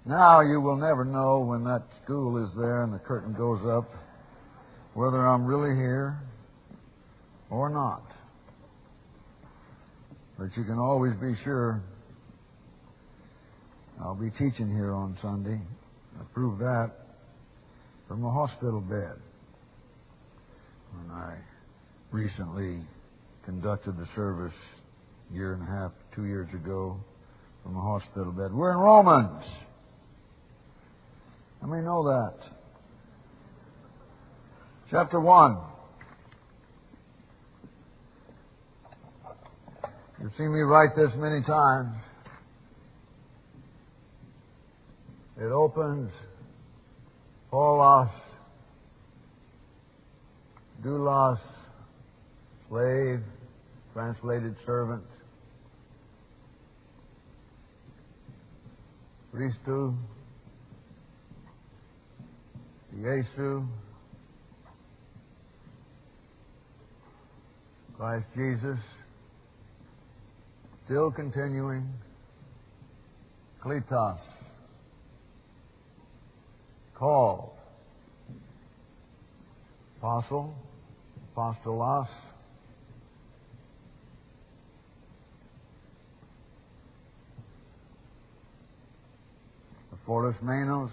Now you will never know when that stool is there and the curtain goes up whether I'm really here or not. But you can always be sure I'll be teaching here on Sunday. I proved that from a hospital bed when I recently conducted the service a year and a half, 2 years ago from a hospital bed. We're in Romans. How many know that? Chapter 1. You've seen me write this many times. It opens, Paulos, doulos, slave, translated servant, Christou, Iesu, Christ Jesus, still continuing, Kletos, called, apostle, apostolos, Apollos Menos,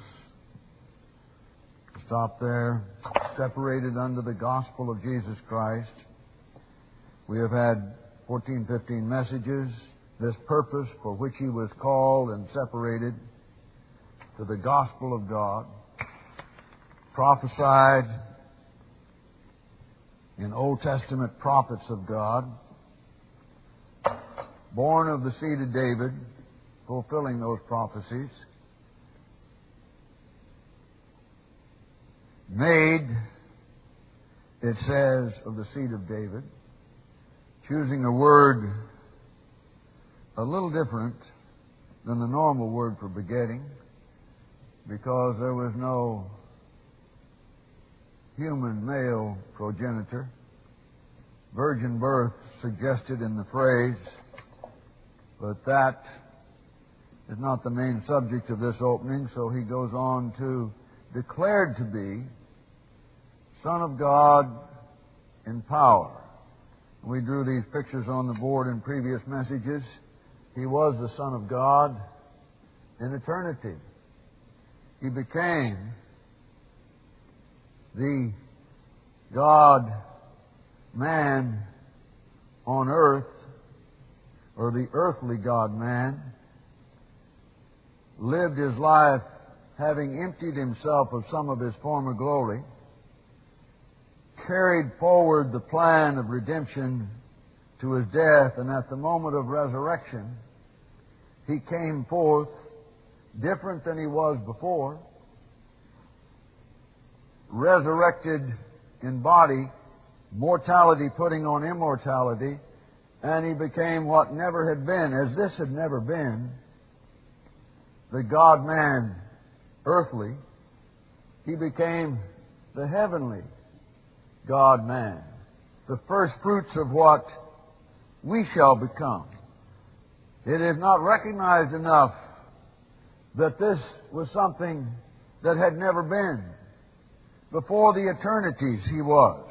stop there, separated under the gospel of Jesus Christ. We have had 14, 15 messages, this purpose for which he was called and separated to the gospel of God, prophesied in Old Testament prophets of God, born of the seed of David, fulfilling those prophecies, made, it says, of the seed of David, choosing a word a little different than the normal word for begetting, because there was no human male progenitor. Virgin birth suggested in the phrase, but that is not the main subject of this opening, so he goes on to declared to be Son of God in power. We drew these pictures on the board in previous messages. He was the Son of God in eternity. He became the God-man on earth, or the earthly God-man, lived his life having emptied himself of some of his former glory, carried forward the plan of redemption to his death, and at the moment of resurrection, he came forth different than he was before, resurrected in body, mortality putting on immortality, and he became what never had been, as this had never been, the God-man earthly. He became the heavenly God-man, the first fruits of what we shall become. It is not recognized enough that this was something that had never been. Before the eternities, He was.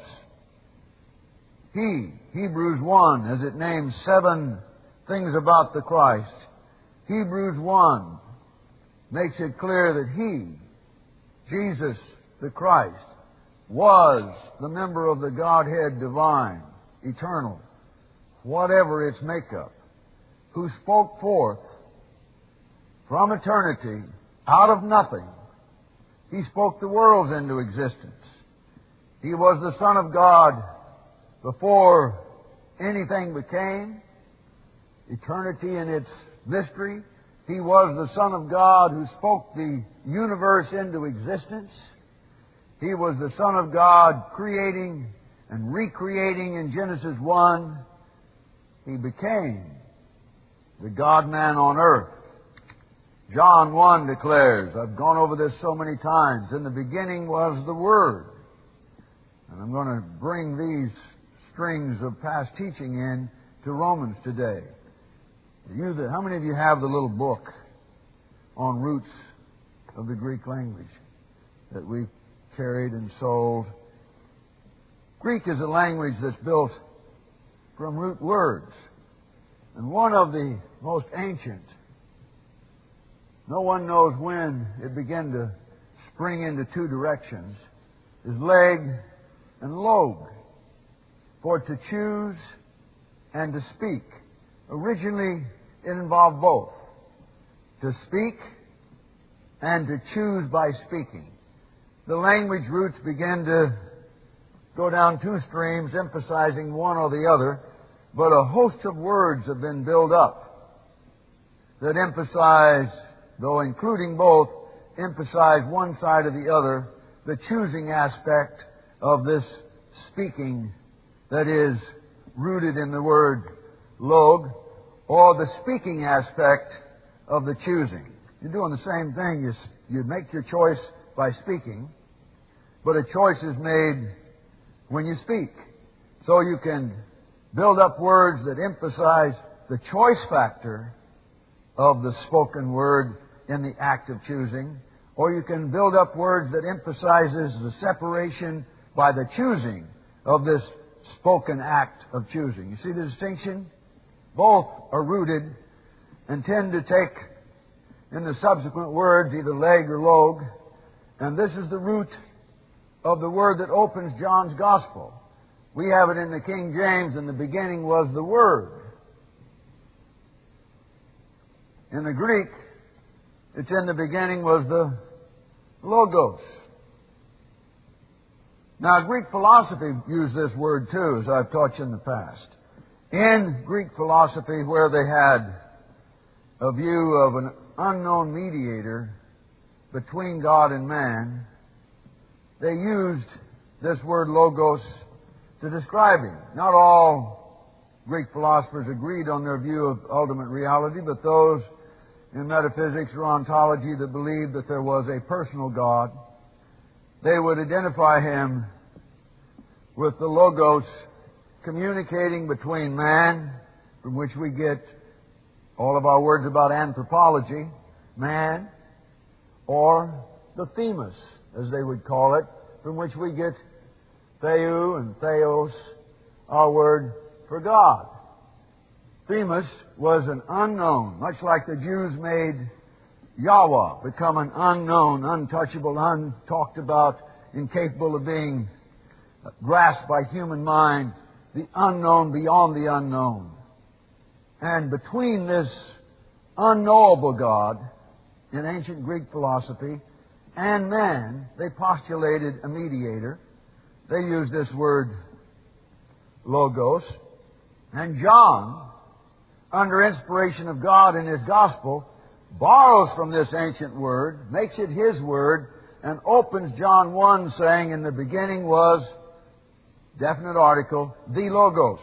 He, Hebrews 1, as it names 7 things about the Christ, Hebrews 1 makes it clear that He, Jesus the Christ, was the member of the Godhead divine, eternal, whatever its makeup, who spoke forth from eternity, out of nothing. He spoke the worlds into existence. He was the Son of God before anything became, eternity in its mystery. He was the Son of God who spoke the universe into existence. He was the Son of God creating and recreating in Genesis 1. He became the God-man on earth. John 1 declares, I've gone over this so many times, in the beginning was the Word. And I'm going to bring these strings of past teaching in to Romans today. How many of you have the little book on roots of the Greek language that we've carried and sold. Greek is a language that's built from root words, and one of the most ancient. No one knows when it began to spring into two directions, is leg and log, for to choose and to speak. Originally, it involved both, to speak and to choose by speaking. The language roots began to go down two streams, emphasizing one or the other, but a host of words have been built up that emphasize, though including both, emphasize one side or the other, the choosing aspect of this speaking that is rooted in the word log, or the speaking aspect of the choosing. You're doing the same thing. You make your choice by speaking, but a choice is made when you speak. So you can build up words that emphasize the choice factor of the spoken word in the act of choosing, or you can build up words that emphasizes the separation by the choosing of this spoken act of choosing. You see the distinction? Both are rooted and tend to take in the subsequent words either leg or log, and this is the root of the word that opens John's Gospel. We have it in the King James, in the beginning was the Word. In the Greek, it's in the beginning was the Logos. Now, Greek philosophy used this word too, as I've taught you in the past. In Greek philosophy, where they had a view of an unknown mediator between God and man, they used this word logos to describe him. Not all Greek philosophers agreed on their view of ultimate reality, but those in metaphysics or ontology that believed that there was a personal God, they would identify him with the logos communicating between man, from which we get all of our words about anthropology, man, or the themas, as they would call it, from which we get theou and theos, our word for God. Themas was an unknown, much like the Jews made Yahweh become an unknown, untouchable, untalked about, incapable of being grasped by human mind, the unknown beyond the unknown. And between this unknowable God in ancient Greek philosophy and man, they postulated a mediator. They used this word logos. And John, under inspiration of God in his Gospel, borrows from this ancient word, makes it his word, and opens John 1 saying, in the beginning was, definite article, the Logos.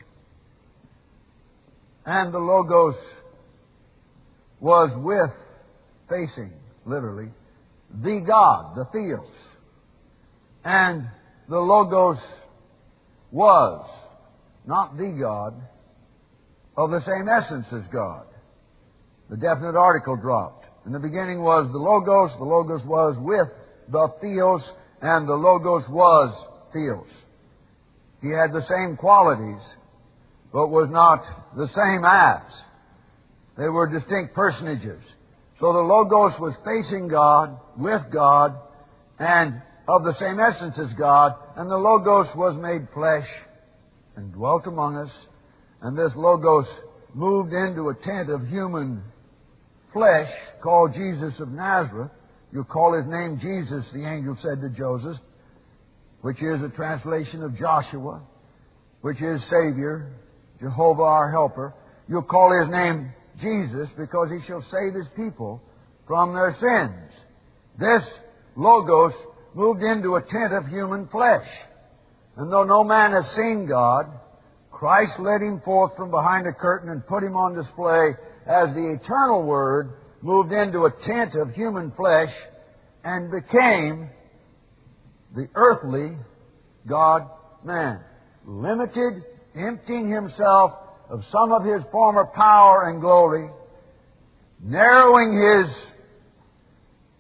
And the Logos was with, facing, literally, the God, the Theos. And the Logos was, not the God, of the same essence as God. The definite article dropped. In the beginning was the Logos was with the Theos, and the Logos was Theos. He had the same qualities, but was not the same as. They were distinct personages. So the Logos was facing God, with God, and of the same essence as God, and the Logos was made flesh and dwelt among us, and this Logos moved into a tent of human flesh called Jesus of Nazareth. You'll call his name Jesus, the angel said to Joseph, which is a translation of Joshua, which is Savior, Jehovah our helper. You'll call his name Jesus because he shall save his people from their sins. This Logos moved into a tent of human flesh. And though no man has seen God, Christ led him forth from behind a curtain and put him on display as the eternal Word moved into a tent of human flesh and became the earthly God-man. Limited, emptying himself of some of his former power and glory, narrowing his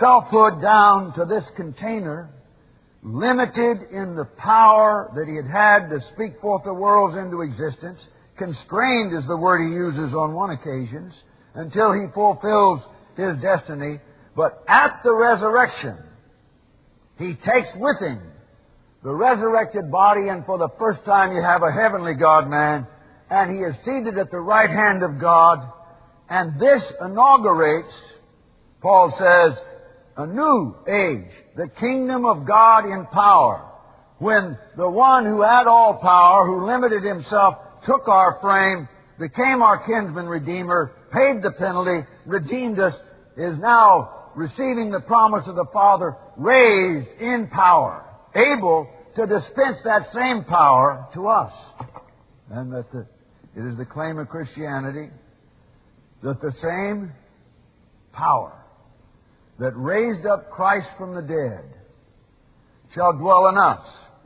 selfhood down to this container, limited in the power that He had had to speak forth the worlds into existence, constrained is the word He uses on one occasion, until He fulfills His destiny. But at the resurrection, He takes with Him the resurrected body, and for the first time you have a heavenly God-man, and He is seated at the right hand of God, and this inaugurates, Paul says, a new age, the kingdom of God in power, when the one who had all power, who limited Himself, took our frame, became our kinsman redeemer, paid the penalty, redeemed us, is now receiving the promise of the Father, raised in power, able to dispense that same power to us. And that it is the claim of Christianity that the same power that raised up Christ from the dead shall dwell in us.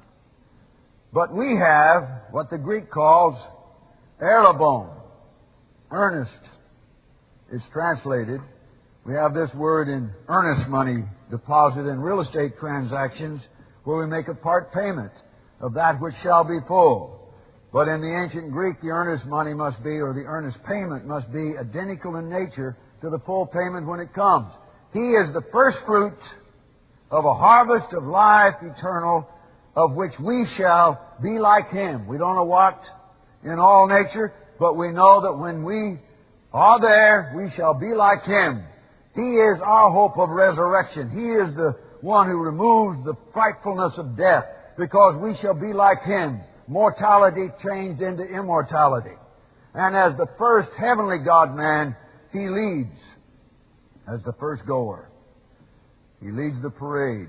But we have what the Greek calls erlabon, earnest. It's translated. We have this word in earnest money deposit in real estate transactions, where we make a part payment of that which shall be full. But in the ancient Greek, the earnest money must be, or the earnest payment must be, identical in nature to the full payment when it comes. He is the first fruit of a harvest of life eternal, of which we shall be like Him. We don't know what in all nature, but we know that when we are there, we shall be like Him. He is our hope of resurrection. He is the one who removes the frightfulness of death, because we shall be like Him. Mortality changed into immortality. And as the first heavenly God-man, He leads as the first goer. He leads the parade.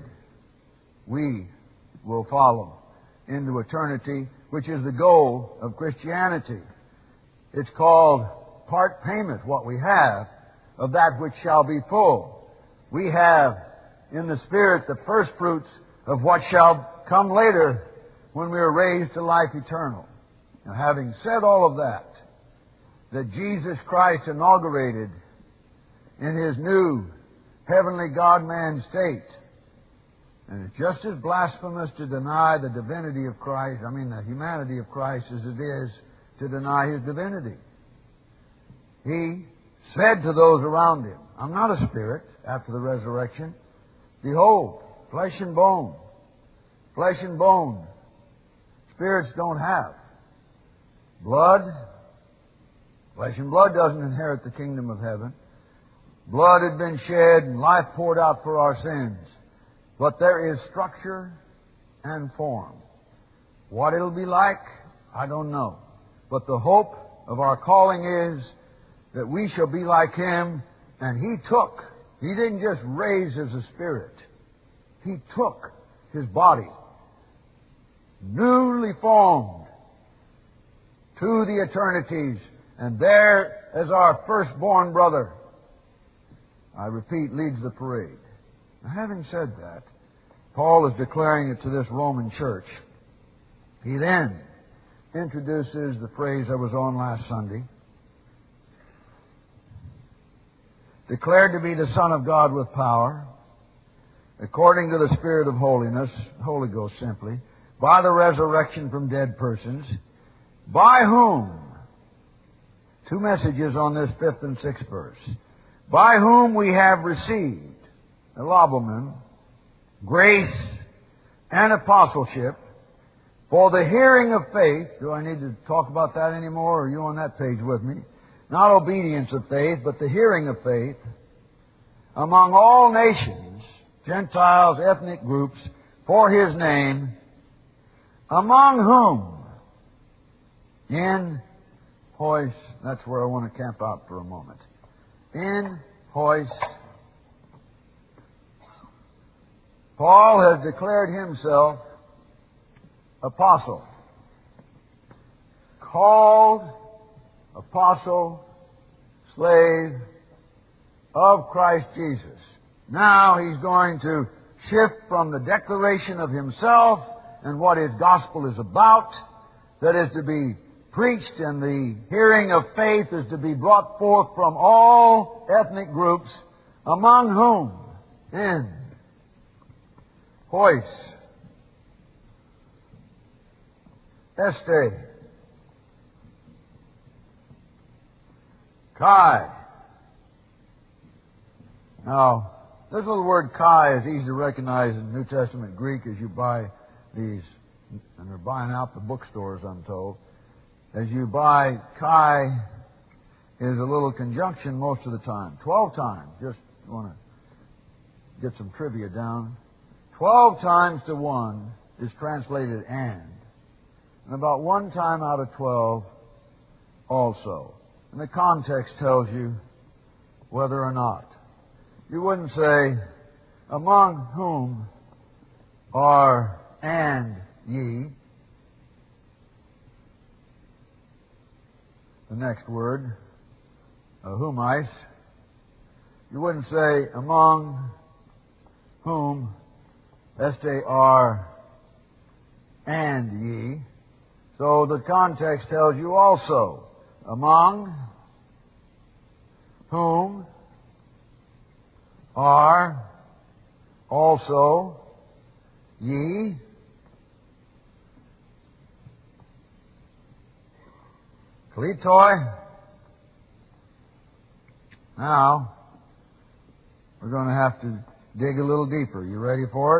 We will follow into eternity, which is the goal of Christianity. It's called part payment, what we have of that which shall be full. We have in the Spirit the first fruits of what shall come later when we are raised to life eternal. Now, having said all of that Jesus Christ inaugurated in His new heavenly God-man state. And it's just as blasphemous to deny the divinity of Christ, the humanity of Christ, as it is to deny His divinity. He said to those around Him, I'm not a spirit after the resurrection. Behold, flesh and bone. Flesh and bone. Spirits don't have blood. Flesh and blood doesn't inherit the kingdom of heaven. Blood had been shed and life poured out for our sins. But there is structure and form. What it'll be like, I don't know. But the hope of our calling is that we shall be like Him. And He didn't just raise as a spirit. He took His body, newly formed, to the eternities. And there, as our firstborn brother, I repeat, leads the parade. Now, having said that, Paul is declaring it to this Roman church. He then introduces the phrase I was on last Sunday. Declared to be the Son of God with power, according to the Spirit of holiness, Holy Ghost simply, by the resurrection from dead persons, by whom, two messages on this 5th and 6th verse, by whom we have received, elabomon, grace and apostleship, for the hearing of faith. Do I need to talk about that anymore, or are you on that page with me? Not obedience of faith, but the hearing of faith, among all nations, Gentiles, ethnic groups, for His name, among whom, in Hois, that's where I want to camp out for a moment. In Hois, Paul has declared himself apostle, called apostle, slave of Christ Jesus. Now he's going to shift from the declaration of himself and what his gospel is about, that is to be preached, and the hearing of faith is to be brought forth from all ethnic groups, among whom En. Hois. Este. Kai. Now, this little word Kai is easy to recognize in New Testament Greek as you buy these, and they're buying out the bookstores, I'm told. As you buy, Kai is a little conjunction most of the time. 12 times. Just want to get some trivia down. 12 times to 1 is translated and. And about 1 time out of 12 also. And the context tells you whether or not. You wouldn't say, among whom are and ye. The next word, whomais. You wouldn't say, among whom este are and ye. So the context tells you also, among whom are also ye. Kleitoi. Now, we're going to have to dig a little deeper. You ready for it?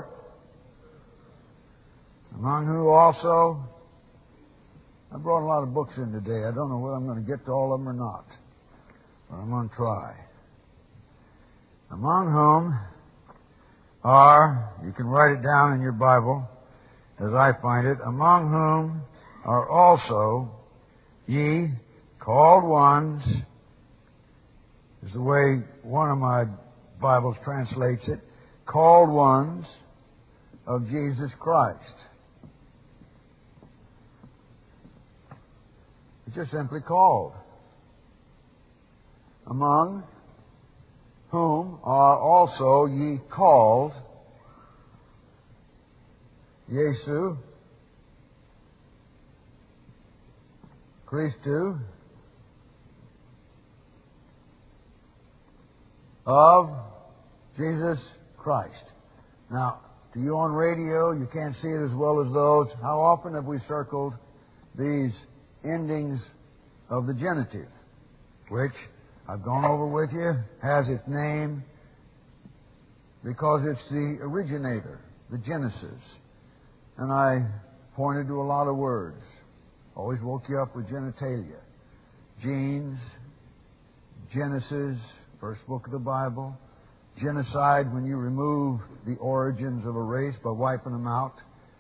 Among who also? I brought a lot of books in today. I don't know whether I'm going to get to all of them or not, but I'm going to try. Among whom are, you can write it down in your Bible as I find it, among whom are also ye called ones, is the way one of my Bibles translates it, called ones of Jesus Christ. It's just simply called. Among whom are also ye called, Jesu, Christu, of Jesus Christ. Now, to you on radio, you can't see it as well as those. How often have we circled these endings of the genitive, which I've gone over with you, has its name because it's the originator, the Genesis. And I pointed to a lot of words. Always woke you up with genitalia. Genes, Genesis, first book of the Bible. Genocide, when you remove the origins of a race by wiping them out.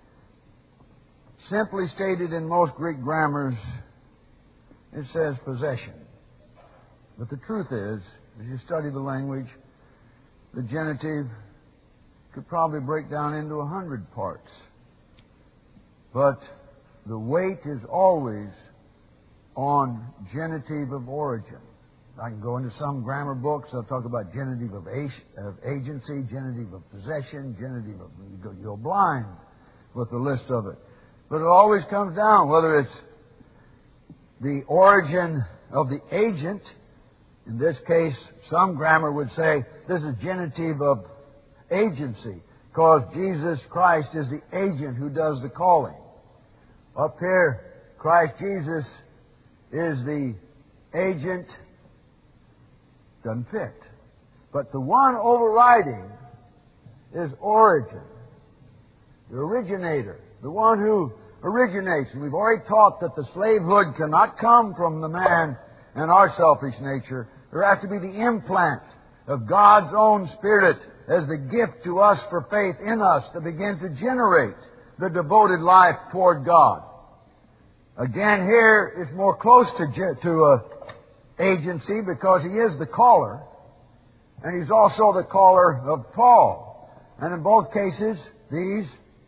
Simply stated in most Greek grammars, it says possession. But the truth is, as you study the language, the genitive could probably break down into 100 parts. But the weight is always on genitive of origin. I can go into some grammar books. I'll talk about genitive of agency, genitive of possession, genitive of... You go blind with the list of it. But it always comes down, whether it's the origin of the agent. In this case, some grammar would say this is genitive of agency, because Jesus Christ is the agent who does the calling. Up here, Christ Jesus is the agent. Doesn't fit. But the one overriding is origin. The originator. The one who originates. And we've already taught that the slavehood cannot come from the man and our selfish nature. There has to be the implant of God's own Spirit as the gift to us for faith in us to begin to generate the devoted life toward God. Again, here it's more close to agency because He is the caller, and He's also the caller of Paul. And in both cases, these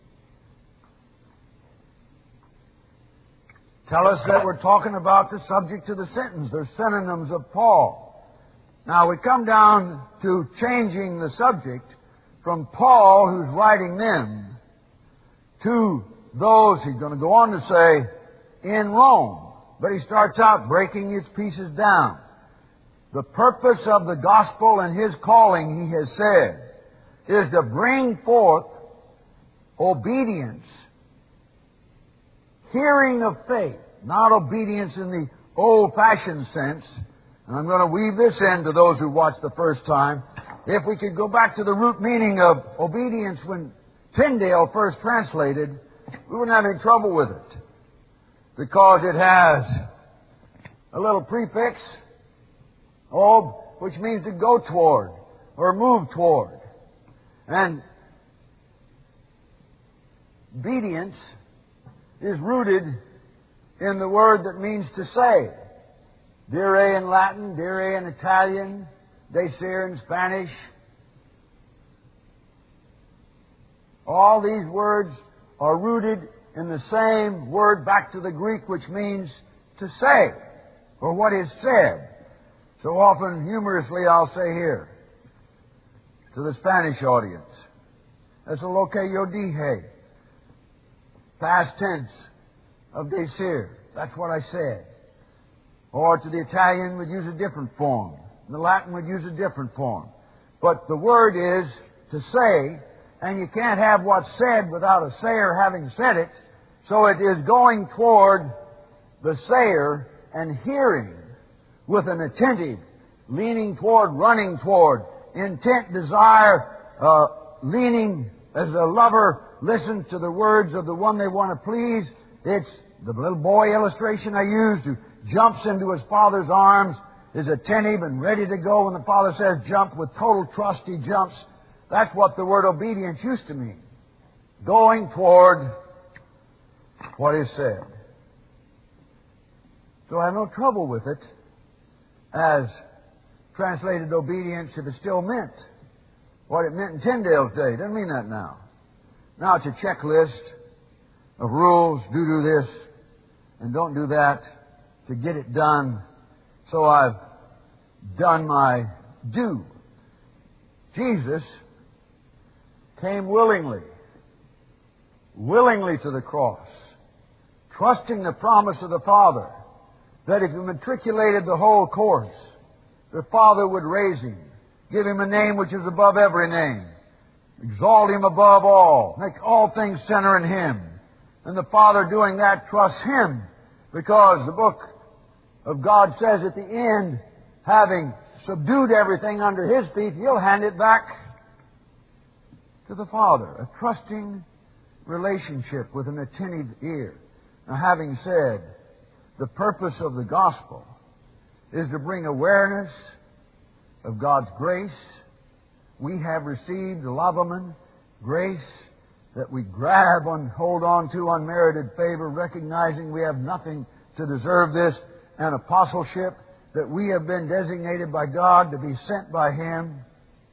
tell us that we're talking about the subject to the sentence. They're synonyms of Paul. Now we come down to changing the subject from Paul, who's writing them, to those, he's going to go on to say, in Rome. But he starts out breaking its pieces down. The purpose of the gospel and His calling, he has said, is to bring forth obedience, hearing of faith, not obedience in the old-fashioned sense. And I'm going to weave this in to those who watched the first time. If we could go back to the root meaning of obedience when Tyndale first translated, we wouldn't have any trouble with it, because it has a little prefix, ob, which means to go toward or move toward. And obedience is rooted in the word that means to say. Dire in Latin, dire in Italian, decere in Spanish. All these words are rooted in the same word back to the Greek, which means to say, or what is said. So often, humorously, I'll say here to the Spanish audience, es lo que yo dije, past tense of decere. That's what I said. Or to the Italian, would use a different form. The Latin would use a different form. But the word is to say, and you can't have what's said without a sayer having said it. So it is going toward the sayer and hearing with an attentive, leaning toward, running toward, intent, desire, leaning as a lover listens to the words of the one they want to please. It's the little boy illustration I used who jumps into his father's arms, is attentive and ready to go when the father says jump. With total trust he jumps. That's what the word obedience used to mean. Going toward what is said. So I have no trouble with it as translated obedience if it still meant what it meant in Tyndale's day. It doesn't mean that now. Now it's a checklist of rules. Do this and don't do that to get it done. So I've done my due. Jesus came willingly to the cross, trusting the promise of the Father that if he matriculated the whole course, the Father would raise him, give him a name which is above every name, exalt him above all, make all things center in him. And the Father doing that trusts him, because the book of God says at the end, having subdued everything under his feet, he'll hand it back to the Father. A trusting relationship with an attentive ear. Now, having said, the purpose of the gospel is to bring awareness of God's grace. We have received lavamon, grace that we grab and hold on to, unmerited favor, recognizing we have nothing to deserve this, and apostleship, that we have been designated by God to be sent by him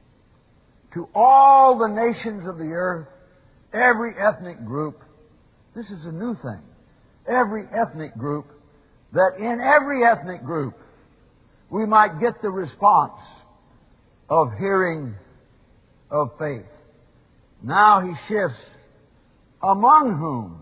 to all the nations of the earth, every ethnic group. This is a new thing. Every ethnic group, that in every ethnic group we might get the response of hearing of faith. Now he shifts, among whom.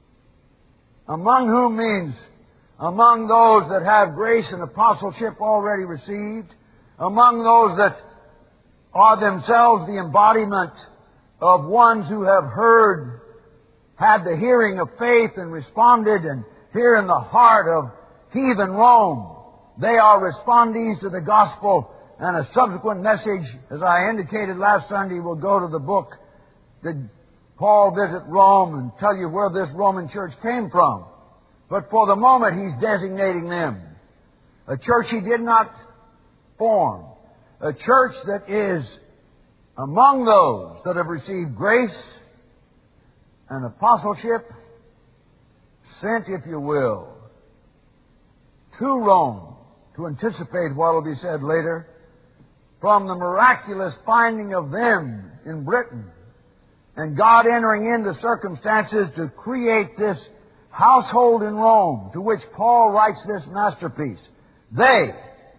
Among whom means among those that have grace and apostleship already received, among those that are themselves the embodiment of ones who have heard, had the hearing of faith and responded, and here in the heart of heathen Rome, they are respondees to the gospel, and a subsequent message, as I indicated last Sunday, will go to the book, Did Paul Visit Rome, and tell you where this Roman church came from. But for the moment, he's designating them. A church he did not form. A church that is among those that have received grace and apostleship, sent, if you will, to Rome, to anticipate what will be said later, from the miraculous finding of them in Britain, and God entering into circumstances to create this household in Rome, to which Paul writes this masterpiece. They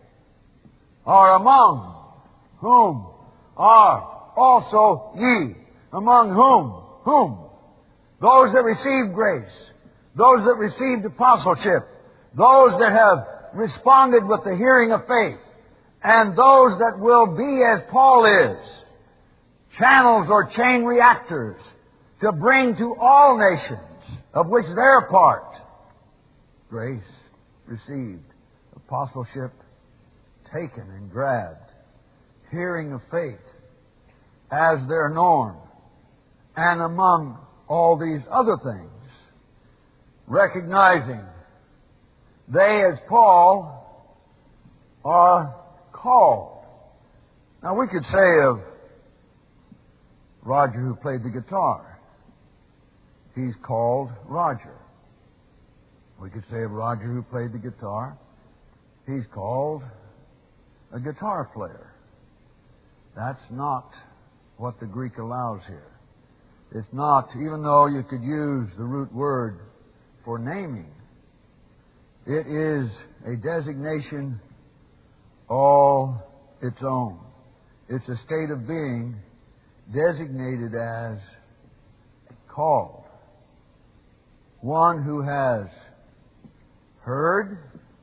are among whom are also ye. Among whom? Whom? Those that received grace, those that received apostleship, those that have responded with the hearing of faith, and those that will be as Paul is, channels or chain reactors to bring to all nations, of which they're a part, grace received, apostleship taken and grabbed, hearing of faith as their norm, and among all these other things, recognizing they, as Paul, are called. Now, we could say of Roger, who played the guitar, he's called Roger. We could say of Roger, who played the guitar, he's called a guitar player. That's not what the Greek allows here. It's not, even though you could use the root word for naming, it is a designation all its own. It's a state of being designated as called. One who has heard,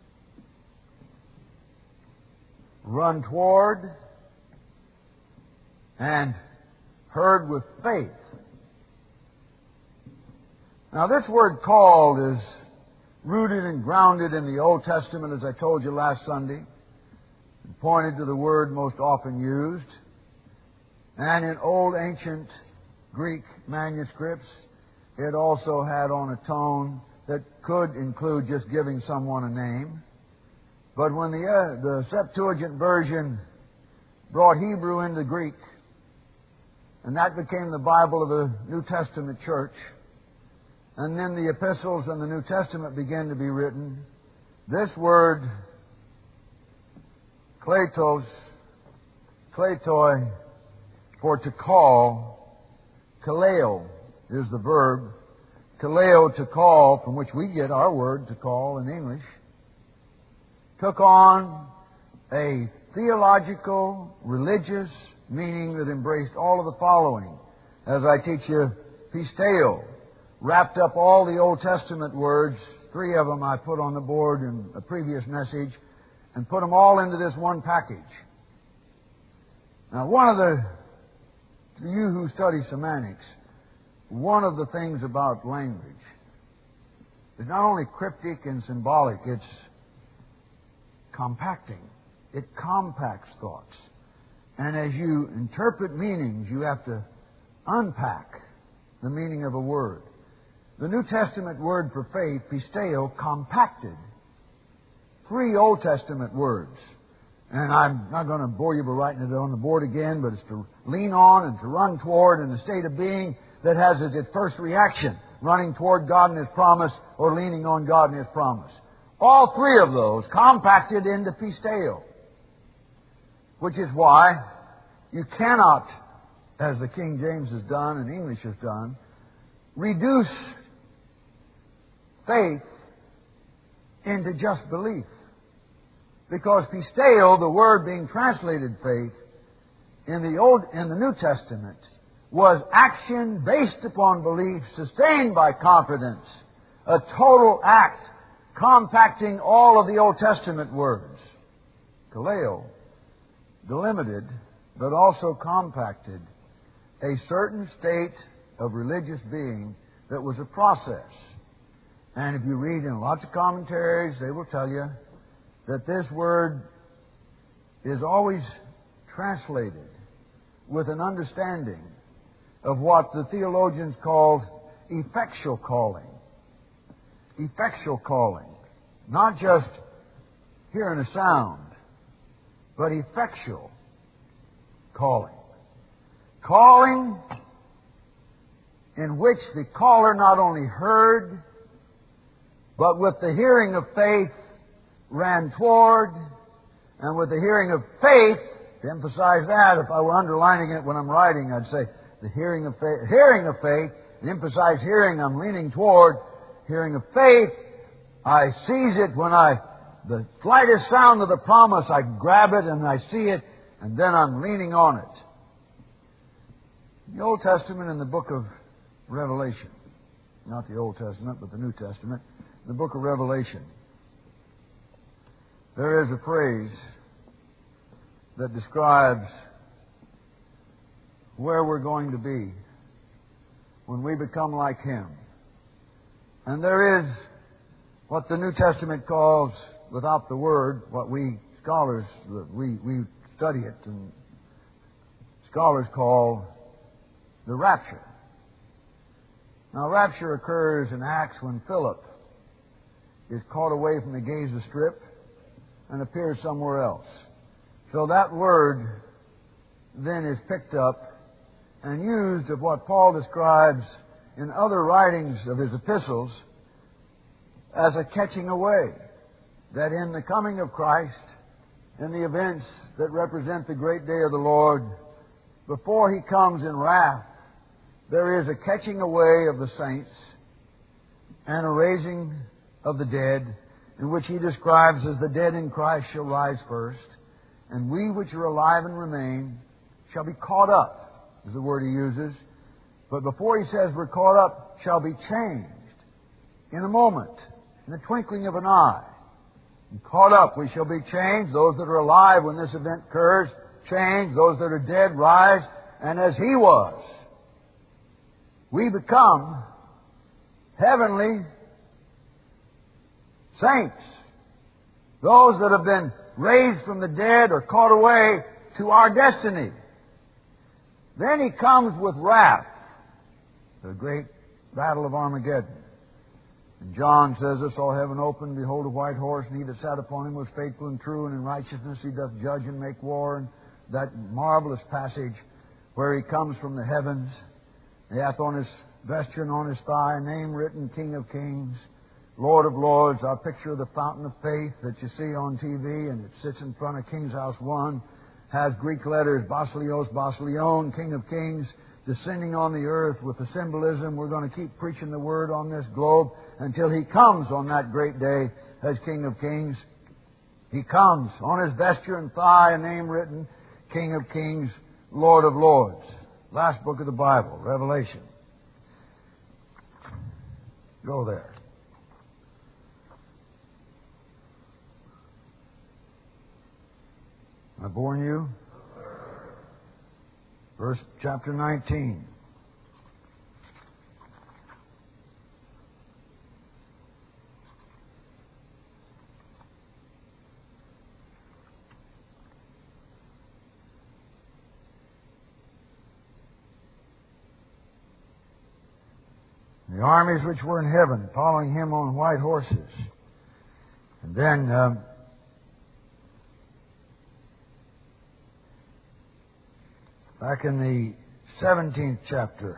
run toward, and heard with faith. Now, this word called is rooted and grounded in the Old Testament, as I told you last Sunday. It pointed to the word most often used. And in old ancient Greek manuscripts, it also had on a tone that could include just giving someone a name. But when the Septuagint version brought Hebrew into Greek, and that became the Bible of the New Testament church, and then the epistles and the New Testament began to be written, this word, kletos, kletoi, for to call, kaleo is the verb, kaleo, to call, from which we get our word to call in English, took on a theological, religious meaning that embraced all of the following. As I teach you, pisteo, wrapped up all the Old Testament words, 3 of them I put on the board in a previous message, and put them all into this one package. Now, to you who study semantics, one of the things about language is not only cryptic and symbolic, it's compacting. It compacts thoughts. And as you interpret meanings, you have to unpack the meaning of a word. The New Testament word for faith, pisteo, compacted 3 Old Testament words. And I'm not going to bore you by writing it on the board again, but it's to lean on and to run toward in a state of being that has as its first reaction running toward God and His promise or leaning on God and His promise. All 3 of those compacted into pisteo. Which is why you cannot, as the King James has done and English has done, reduce faith into just belief. Because pisteo, the word being translated faith, in the New Testament, was action based upon belief, sustained by confidence, a total act compacting all of the Old Testament words. Kaleo, delimited, but also compacted a certain state of religious being that was a process. And if you read in lots of commentaries, they will tell you that this word is always translated with an understanding of what the theologians called effectual calling. Effectual calling. Not just hearing a sound, but effectual calling. Calling in which the caller not only heard, but with the hearing of faith ran toward, and with the hearing of faith, to emphasize that, if I were underlining it when I'm writing, I'd say the hearing of faith, and emphasize hearing, I'm leaning toward. Hearing of faith, I seize it when the slightest sound of the promise, I grab it and I see it, and then I'm leaning on it. The Old Testament and the book of Revelation, not the Old Testament, but the New Testament, the book of Revelation, there is a phrase that describes where we're going to be when we become like Him. And there is what the New Testament calls, without the word, what we scholars, we study it, and scholars call the rapture. Now, rapture occurs in Acts when Philip is caught away from the Gaza Strip and appears somewhere else. So that word then is picked up and used of what Paul describes in other writings of his epistles as a catching away. That in the coming of Christ, in the events that represent the great day of the Lord, before He comes in wrath, there is a catching away of the saints and a raising of the dead, in which He describes as the dead in Christ shall rise first, and we which are alive and remain shall be caught up, is the word He uses. But before He says we're caught up, shall be changed in a moment, in the twinkling of an eye. And caught up, we shall be changed. Those that are alive when this event occurs, changed. Those that are dead, rise. And as He was, we become heavenly saints. Those that have been raised from the dead or caught away to our destiny. Then He comes with wrath, the great battle of Armageddon. And John says, I saw heaven open, behold a white horse, and He that sat upon him was faithful and true, and in righteousness He doth judge and make war. And that marvelous passage where He comes from the heavens, He hath on His vesture and on His thigh a name written, King of Kings, Lord of Lords. Our picture of the fountain of faith that you see on TV, and it sits in front of King's House 1, has Greek letters, Basileos, Basileon, King of Kings, descending on the earth with the symbolism. We're going to keep preaching the Word on this globe until He comes on that great day as King of Kings. He comes on His vesture and thigh, a name written, King of Kings, Lord of Lords. Last book of the Bible, Revelation. Go there. I born you? Verse chapter 19. The armies which were in heaven, following Him on white horses. And then back in the 17th chapter,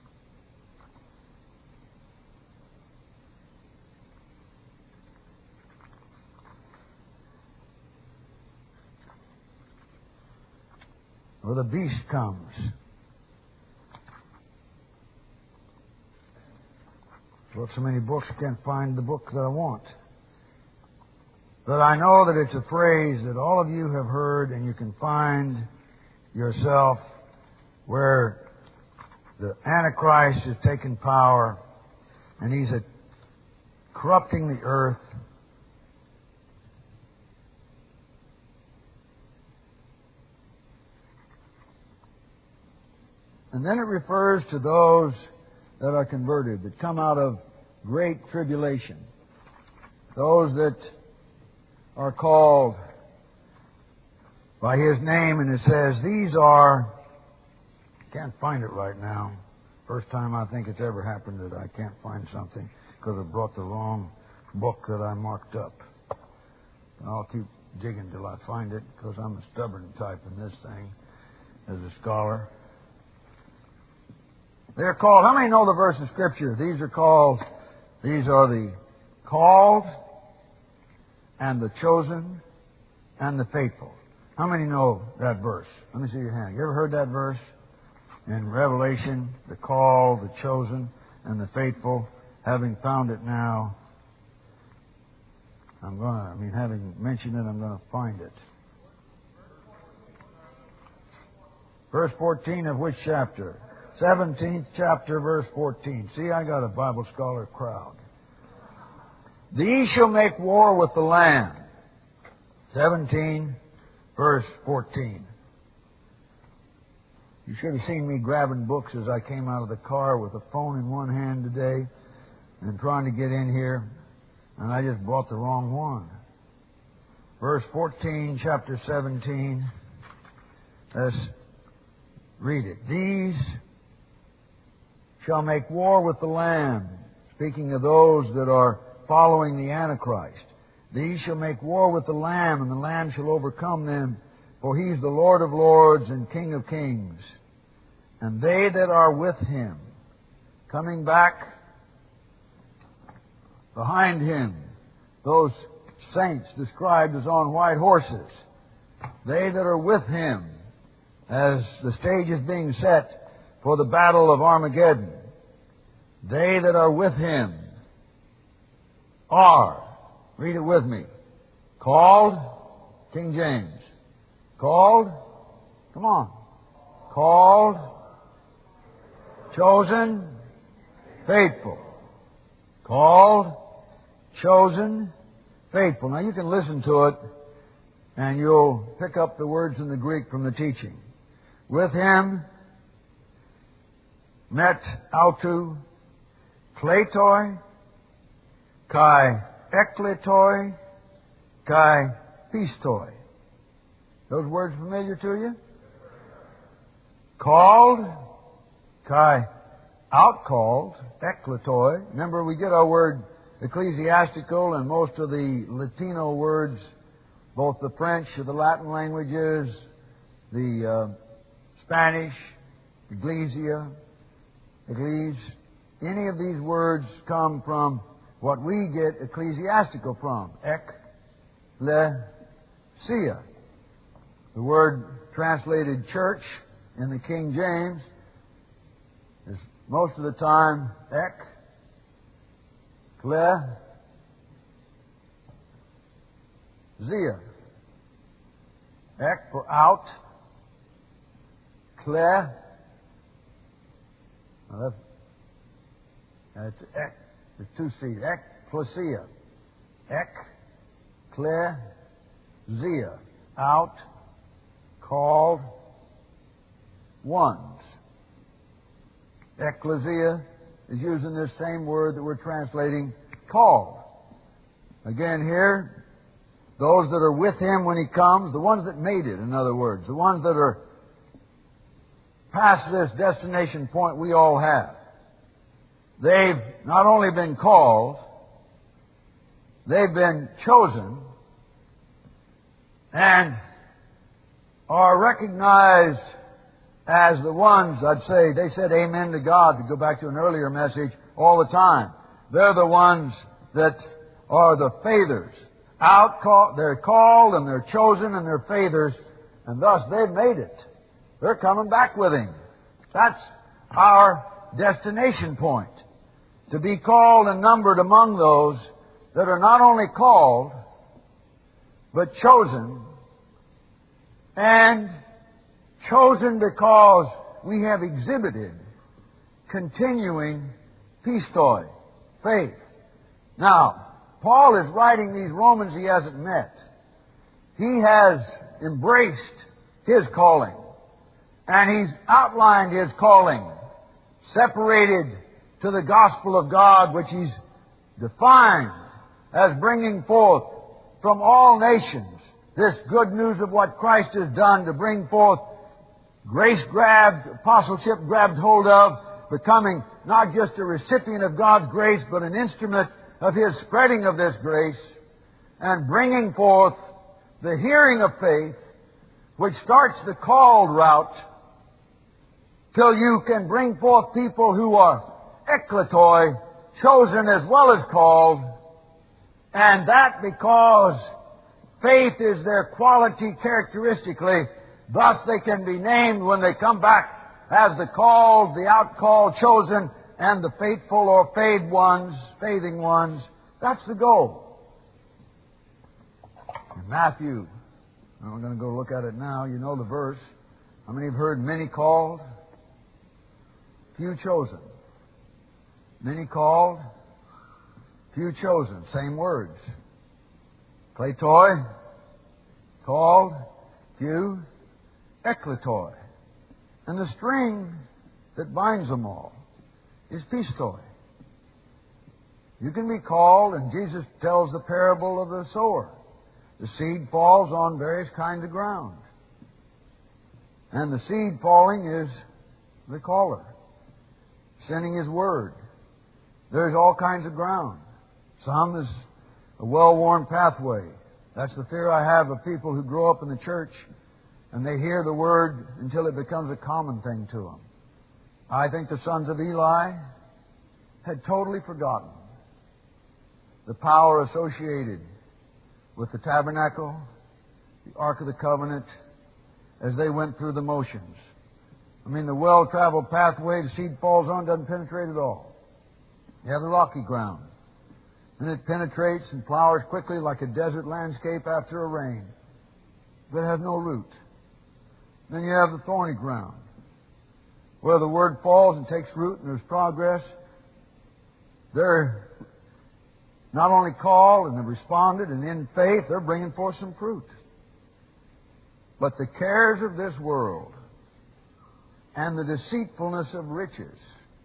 where the beast comes. Wrote so many books, I can't find the book that I want. But I know that it's a phrase that all of you have heard, and you can find yourself where the Antichrist has taken power and he's corrupting the earth. And then it refers to those that are converted, that come out of great tribulation. Those that are called by His name, and it says, these are, can't find it right now. First time I think it's ever happened that I can't find something because I brought the wrong book that I marked up. And I'll keep digging till I find it because I'm a stubborn type in this thing as a scholar. They're called, how many know the verse of Scripture? These are the called and the chosen and the faithful. How many know that verse? Let me see your hand. You ever heard that verse? In Revelation, the called, the chosen, and the faithful. Having found it now, having mentioned it, I'm going to find it. Verse 14 of which chapter? 17th chapter, verse 14. See, I got a Bible scholar crowd. These shall make war with the Lamb. 17, verse 14. You should have seen me grabbing books as I came out of the car with a phone in one hand today and trying to get in here, and I just brought the wrong one. Verse 14, chapter 17. Let's read it. These shall make war with the Lamb. Speaking of those that are following the Antichrist. These shall make war with the Lamb, and the Lamb shall overcome them. For He is the Lord of lords and King of kings. And they that are with Him, coming back behind Him, those saints described as on white horses, they that are with Him, as the stage is being set for the battle of Armageddon, they that are with Him are, read it with me, called, King James, called, come on, called, chosen, faithful. Called, chosen, faithful. Now you can listen to it and you'll pick up the words in the Greek from the teaching. With Him, met autou, kletoi, kai ekletoi, kai pistoi. Those words familiar to you? Called, kai outcalled, ekletoi. Remember, we get our word ecclesiastical and most of the Latino words, both the French or the Latin languages, the Spanish, ecclesia, ecclese. Any of these words come from what we get ecclesiastical from, ecclesia. The word translated church in the King James is most of the time ecclesia. Ek for out. Cle. That's ek. There's two C's. Ecclesia. Ecclesia. Out. Called. Ones. Ecclesia is using this same word that we're translating called. Again here, those that are with Him when He comes, the ones that made it, in other words, the ones that are past this destination point we all have. They've not only been called, they've been chosen and are recognized as the ones, I'd say, they said amen to God, to go back to an earlier message, all the time. They're the ones that are the fathers. They're called and they're chosen and they're fathers, and thus they've made it. They're coming back with Him. That's our destination point. To be called and numbered among those that are not only called, but chosen, and chosen because we have exhibited continuing pistoi, faith. Now, Paul is writing these Romans he hasn't met. He has embraced his calling, and he's outlined his calling, separated to the gospel of God, which he's defined as bringing forth from all nations this good news of what Christ has done to bring forth grace grabbed, apostleship grabbed hold of, becoming not just a recipient of God's grace, but an instrument of His spreading of this grace, and bringing forth the hearing of faith, which starts the called route, till you can bring forth people who are ekkletoi, chosen as well as called, and that because faith is their quality characteristically. Thus they can be named when they come back as the called, the outcalled, chosen, and the faithful or faithing ones. That's the goal. In Matthew, and we're going to go look at it now. You know the verse. How many have heard many called? Few chosen. Many called, few chosen. Same words. Kletoi, called, few, ekkletoi. And the string that binds them all is pistoi. You can be called, and Jesus tells the parable of the sower. The seed falls on various kinds of ground. And the seed falling is the caller, sending His Word. There's all kinds of ground. Some is a well-worn pathway. That's the fear I have of people who grow up in the church and they hear the Word until it becomes a common thing to them. I think the sons of Eli had totally forgotten the power associated with the tabernacle, the Ark of the Covenant, as they went through the motions. I mean, the well-traveled pathway the seed falls on doesn't penetrate at all. You have the rocky ground, and it penetrates and flowers quickly like a desert landscape after a rain, but it has no root. Then you have the thorny ground, where the Word falls and takes root and there's progress. They're not only called and have responded, and in faith they're bringing forth some fruit. But the cares of this world and the deceitfulness of riches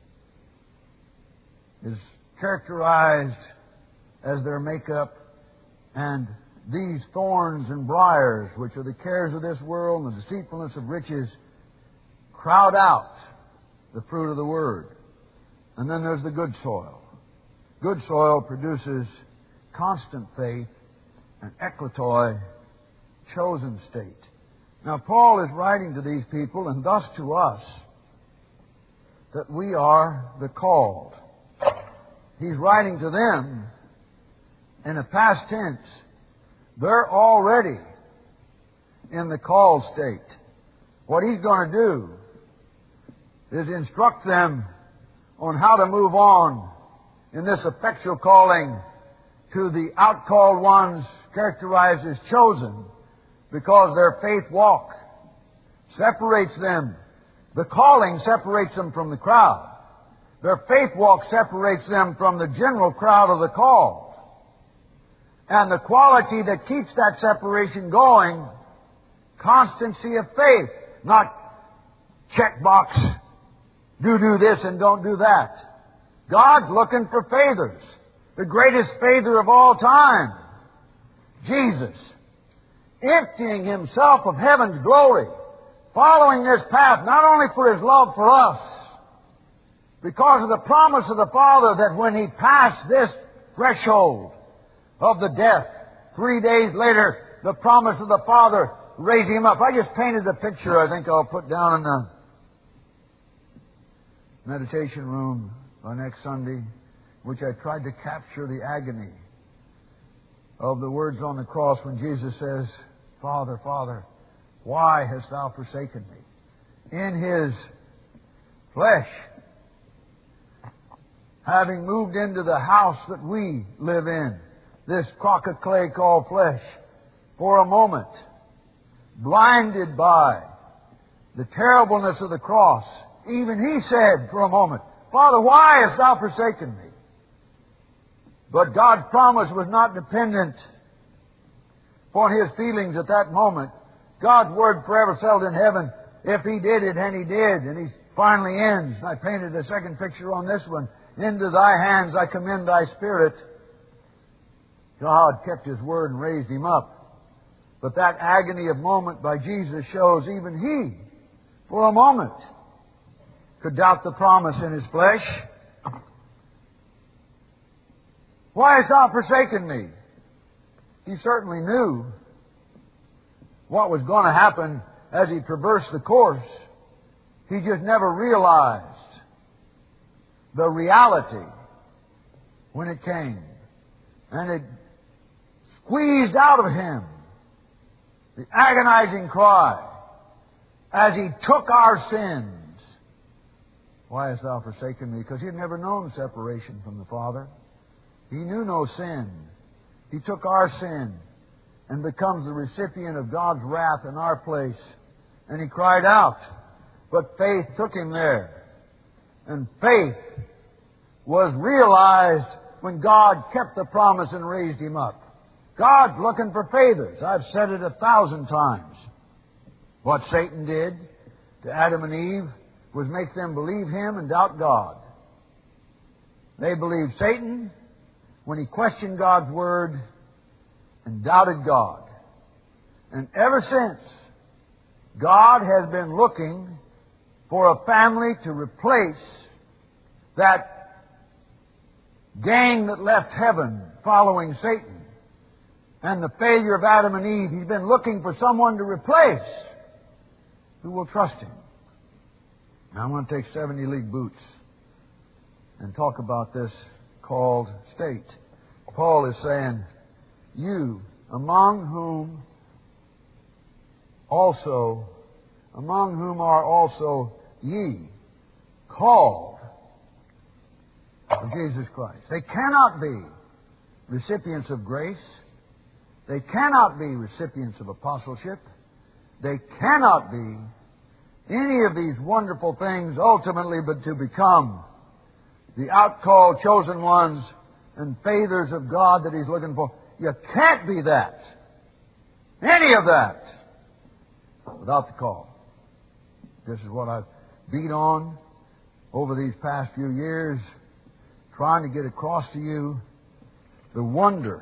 is characterized as their makeup, and these thorns and briars, which are the cares of this world and the deceitfulness of riches, crowd out the fruit of the Word. And then there's the good soil. Good soil produces constant faith and ekletoi, chosen state. Now, Paul is writing to these people, and thus to us, that we are the called. He's writing to them in a past tense. They're already in the called state. What he's going to do is instruct them on how to move on in this effectual calling to the outcalled ones characterized as chosen, because their faith walk separates them. The calling separates them from the crowd. Their faith walk separates them from the general crowd of the called. And the quality that keeps that separation going, constancy of faith, not checkbox, do this and don't do that. God's looking for faithers. The greatest faither of all time, Jesus, emptying Himself of heaven's glory, following this path not only for His love for us, because of the promise of the Father that when He passed this threshold of the death, 3 days later, the promise of the Father raised Him up. I just painted the picture I think I'll put down in the meditation room next Sunday, which I tried to capture the agony of the words on the cross when Jesus says, Father, Father, why hast Thou forsaken me? In His flesh, having moved into the house that we live in, this crock of clay called flesh, for a moment, blinded by the terribleness of the cross, even He said for a moment, Father, why hast Thou forsaken me? But God's promise was not dependent upon His feelings at that moment. God's Word forever settled in heaven. If He did it, and He did, and He finally ends. I painted a second picture on this one. Into Thy hands I commend Thy Spirit. God kept His Word and raised Him up. But that agony of moment by Jesus shows even He, for a moment, could doubt the promise in His flesh. Why hast Thou forsaken me? He certainly knew what was going to happen as He traversed the course. He just never realized the reality when it came. And it squeezed out of Him the agonizing cry as He took our sins. Why hast Thou forsaken me? Because He had never known separation from the Father. He knew no sin. He took our sin and becomes the recipient of God's wrath in our place. And He cried out. But faith took Him there. And faith was realized when God kept the promise and raised Him up. God's looking for faithers. I've said it 1,000 times. What Satan did to Adam and Eve was make them believe Him and doubt God. They believed Satan when he questioned God's Word and doubted God. And ever since, God has been looking for a family to replace that gang that left heaven following Satan and the failure of Adam and Eve. He's been looking for someone to replace who will trust Him. Now I'm going to take 70 League boots and talk about this called state. Paul is saying, you among whom are also ye called of Jesus Christ. They cannot be recipients of grace. They cannot be recipients of apostleship. They cannot be any of these wonderful things ultimately but to become the outcalled, chosen ones and fathers of God that He's looking for. You can't be that. Any of that without the call. This is what I've beat on over these past few years, trying to get across to you the wonder,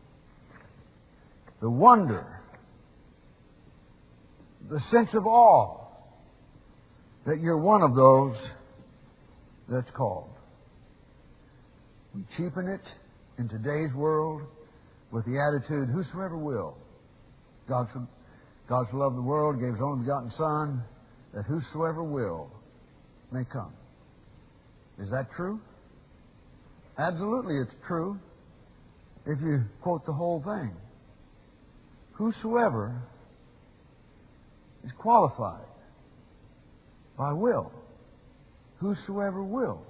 the sense of awe that you're one of those that's called. We cheapen it in today's world with the attitude, whosoever will. God so loved the world, gave His only begotten Son, that whosoever will may come. Is that true? Absolutely it's true if you quote the whole thing. Whosoever is qualified by will. Whosoever will.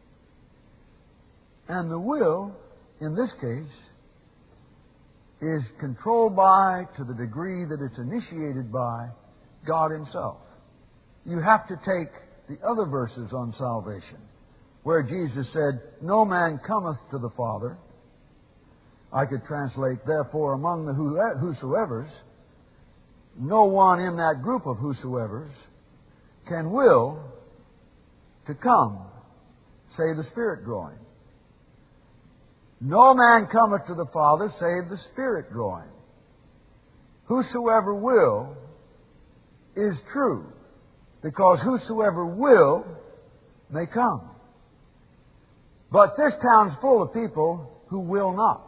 And the will, in this case, is controlled by, to the degree that it's initiated by, God Himself. You have to take the other verses on salvation, where Jesus said, no man cometh to the Father. I could translate, therefore, among the whosoevers, no one in that group of whosoevers can will to come, save the Spirit drawing. No man cometh to the Father, save the Spirit drawing. Whosoever will is true, because whosoever will may come. But this town's full of people who will not.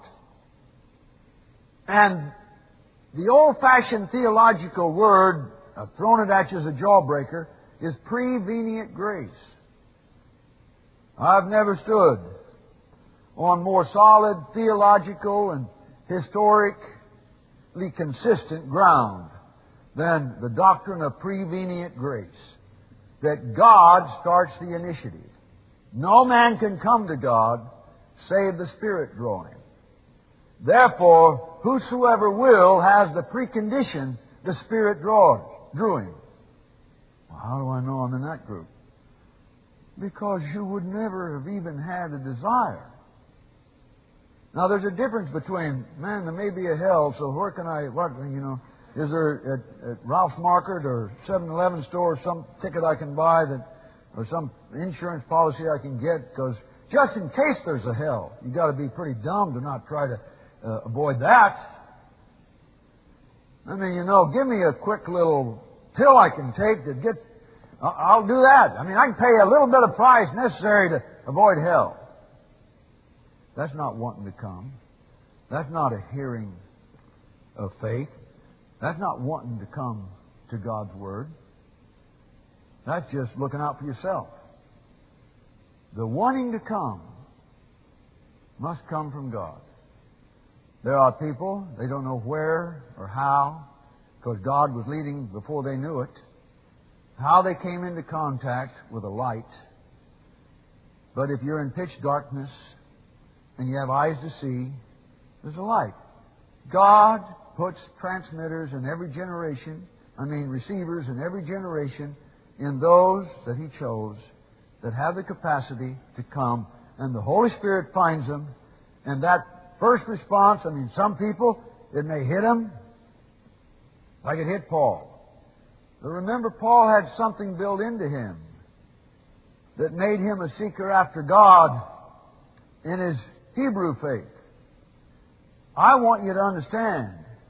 And the old-fashioned theological word, I've thrown it at you as a jawbreaker, is prevenient grace. I've never stood on more solid theological and historically consistent ground than the doctrine of prevenient grace. That God starts the initiative. No man can come to God save the Spirit drawing. Therefore, whosoever will has the precondition, the Spirit drawing. Well, how do I know I'm in that group? Because you would never have even had a desire. Now, there's a difference between, man, there may be a hell, so where can is there at Ralph's Market or 7-Eleven store some ticket I can buy or some insurance policy I can get? Because just in case there's a hell, you've got to be pretty dumb to not try to avoid that. I mean, give me a quick little pill I can take that gets... I'll do that. I mean, I can pay a little bit of price necessary to avoid hell. That's not wanting to come. That's not a hearing of faith. That's not wanting to come to God's Word. That's just looking out for yourself. The wanting to come must come from God. There are people, they don't know where or how, because God was leading before they knew it, how they came into contact with a light. But if you're in pitch darkness and you have eyes to see, there's a light. God puts transmitters in every generation, receivers in every generation, in those that He chose that have the capacity to come, and the Holy Spirit finds them, and that first response, some people, it may hit them like it hit Paul. But remember, Paul had something built into him that made him a seeker after God in his Hebrew faith. I want you to understand,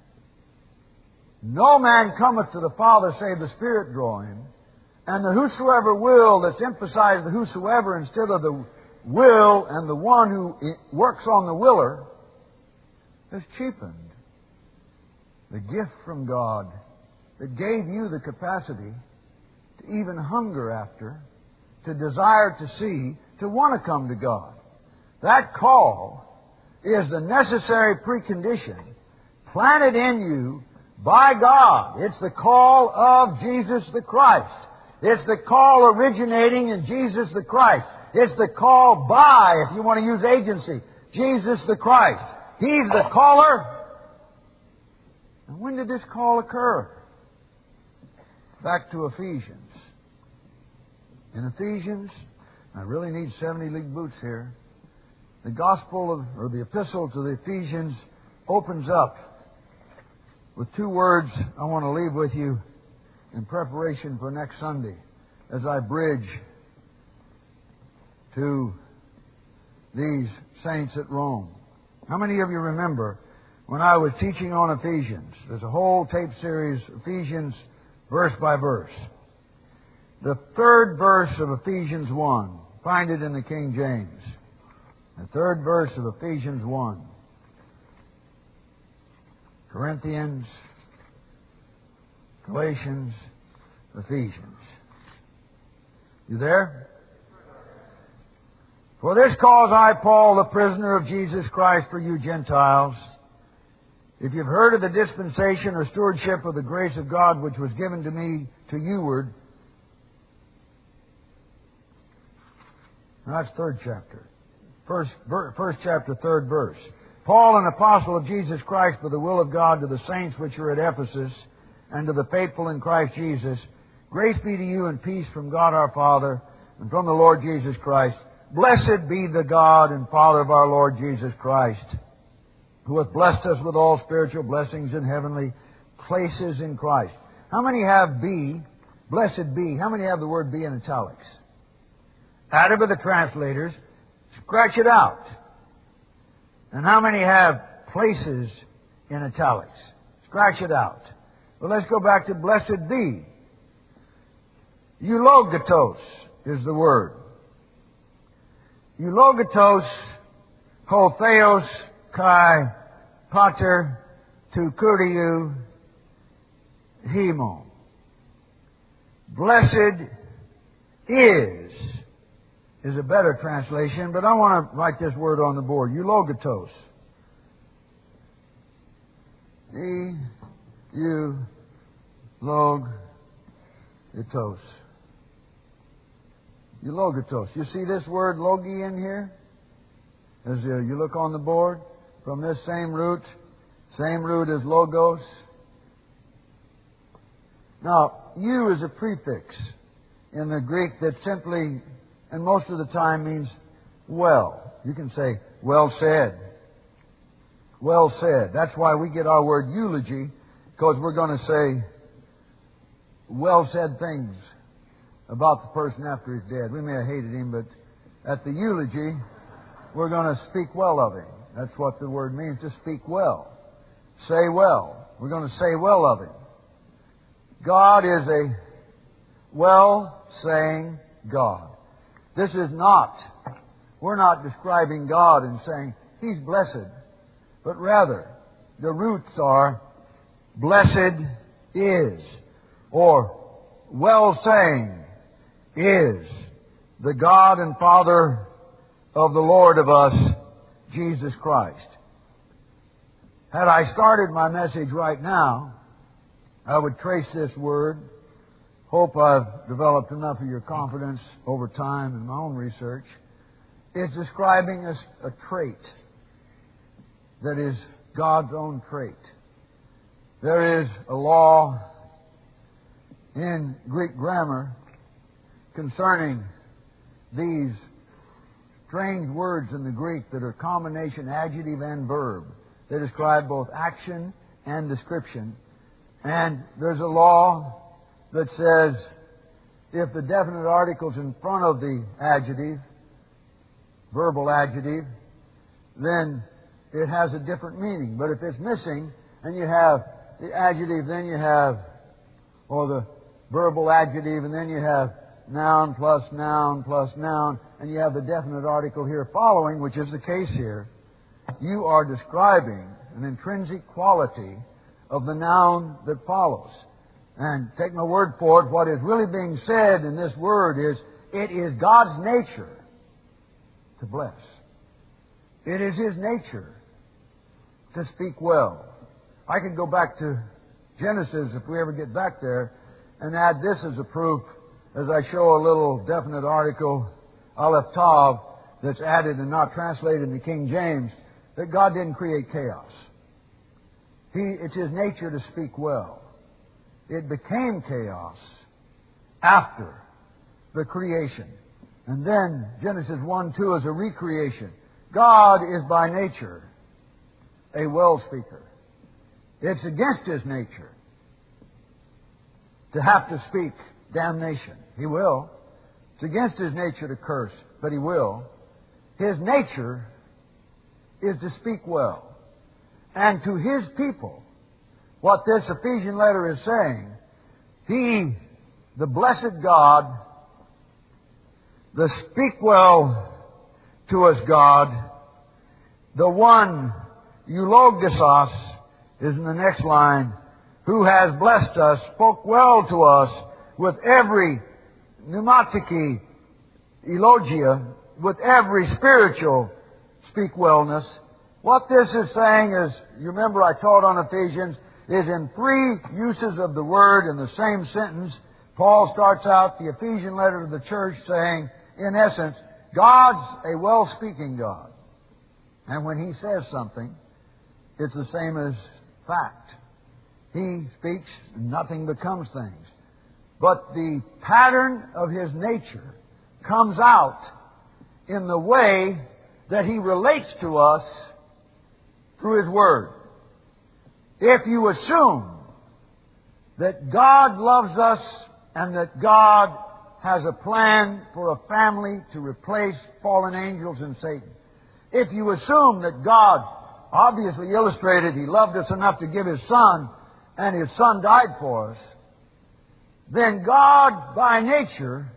no man cometh to the Father save the Spirit draw him, and the whosoever will, that's emphasized the whosoever instead of the will, and the one who works on the willer, has cheapened the gift from God that gave you the capacity to even hunger after, to desire to see, to want to come to God. That call is the necessary precondition planted in you by God. It's the call of Jesus the Christ. It's the call originating in Jesus the Christ. It's the call by, if you want to use agency, Jesus the Christ. He's the caller. And when did this call occur? Back to Ephesians. In Ephesians, I really need 70 league boots here. The the epistle to the Ephesians opens up with two words I want to leave with you in preparation for next Sunday as I bridge to these saints at Rome. How many of you remember when I was teaching on Ephesians? There's a whole tape series, Ephesians, verse by verse. The third verse of Ephesians 1. Find it in the King James. The third verse of Ephesians 1. Corinthians, Galatians, Ephesians. You there? For this cause I, Paul, the prisoner of Jesus Christ for you Gentiles, if you've heard of the dispensation or stewardship of the grace of God which was given to me to youward. Now that's third chapter. First chapter, third verse. Paul, an apostle of Jesus Christ by the will of God, to the saints which are at Ephesus, and to the faithful in Christ Jesus, grace be to you and peace from God our Father and from the Lord Jesus Christ. Blessed be the God and Father of our Lord Jesus Christ, who hath blessed us with all spiritual blessings in heavenly places in Christ. How many have be, blessed be? How many have the word be in italics? Out of the translators, scratch it out. And how many have places in italics? Scratch it out. Well, let's go back to blessed be. Eulogatos is the word. Eulogatos, ho theos, kai, pater, tu kuriou, hemo. Blessed is a better translation, but I want to write this word on the board. Eulogatos. Eulogatos. Eulogatos. You see this word logi in here? As you look on the board, from this same root as logos. Now, you is a prefix in the Greek that simply, and most of the time, means well. You can say, well said. Well said. That's why we get our word eulogy, because we're going to say well said things about the person after he's dead. We may have hated him, but at the eulogy, we're going to speak well of him. That's what the word means, to speak well. Say well. We're going to say well of him. God is a well-saying God. This is not, we're not describing God and saying He's blessed, but rather the roots are blessed is, or well-saying is the God and Father of the Lord of us, Jesus Christ. Had I started my message right now, I would trace this word. Hope I've developed enough of your confidence over time in my own research. It's describing a trait that is God's own trait. There is a law in Greek grammar concerning these strange words in the Greek that are combination adjective and verb. They describe both action and description. And there's a law that says if the definite article's in front of the adjective, verbal adjective, then it has a different meaning. But if it's missing, and you have the adjective, then you have, or the verbal adjective, and then you have noun plus noun plus noun, and you have the definite article here following, which is the case here, you are describing an intrinsic quality of the noun that follows. And take my word for it, what is really being said in this word is, it is God's nature to bless. It is His nature to speak well. I could go back to Genesis, if we ever get back there, and add this as a proof, as I show a little definite article, Aleph Tav, that's added and not translated in the King James, that God didn't create chaos. It's His nature to speak well. It became chaos after the creation. And then Genesis 1:2 is a recreation. God is by nature a well speaker. It's against His nature to have to speak damnation. He will. It's against His nature to curse, but He will. His nature is to speak well. And to His people, what this Ephesian letter is saying, He, the blessed God, the speak well to us God, the one, eulogisos, is in the next line, who has blessed us, spoke well to us with every pneumatiki, eulogia, with every spiritual speak wellness. What this is saying is, you remember I taught on Ephesians, is in three uses of the word in the same sentence. Paul starts out the Ephesian letter to the church saying, in essence, God's a well-speaking God. And when He says something, it's the same as fact. He speaks, nothing becomes things. But the pattern of His nature comes out in the way that He relates to us through His Word. If you assume that God loves us and that God has a plan for a family to replace fallen angels and Satan, if you assume that God obviously illustrated He loved us enough to give His Son, and His Son died for us, then God, by nature,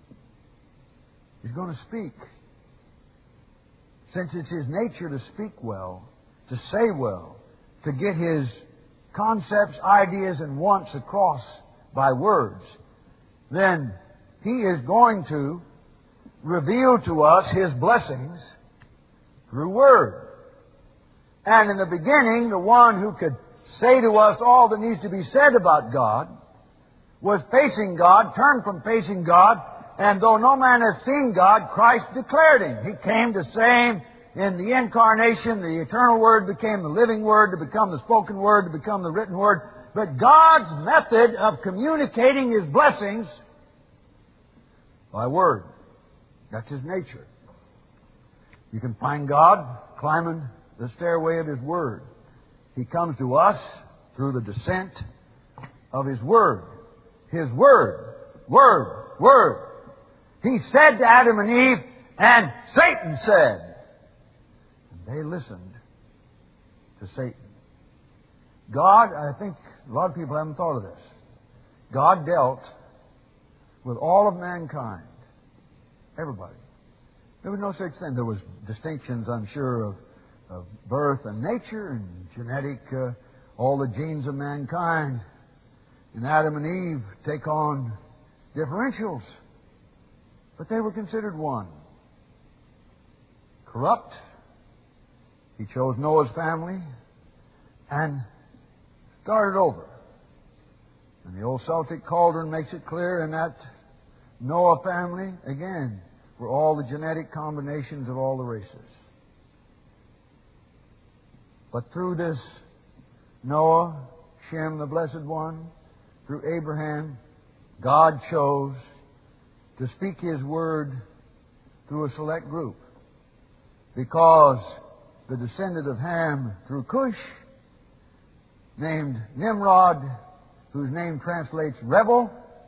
is going to speak. Since it's His nature to speak well, to say well, to get His concepts, ideas, and wants across by words, then He is going to reveal to us His blessings through Word. And in the beginning, the one who could say to us all that needs to be said about God was facing God, turned from facing God, and though no man has seen God, Christ declared Him. He came to say Him in the incarnation. The eternal Word became the living Word, to become the spoken Word, to become the written Word. But God's method of communicating His blessings by Word. That's His nature. You can find God climbing the stairway of His Word. He comes to us through the descent of His Word. His Word. Word. Word. He said to Adam and Eve, and Satan said. And they listened to Satan. God, I think a lot of people haven't thought of this. God dealt with all of mankind. Everybody. There was no such thing. There was distinctions, I'm sure, of birth and nature and genetic, all the genes of mankind. And Adam and Eve take on differentials. But they were considered one. Corrupt. He chose Noah's family and started over. And the old Celtic cauldron makes it clear in that Noah family, again, were all the genetic combinations of all the races. But through this Noah, Shem, the Blessed One, through Abraham, God chose to speak His Word through a select group. Because the descendant of Ham through Cush, named Nimrod, whose name translates rebel,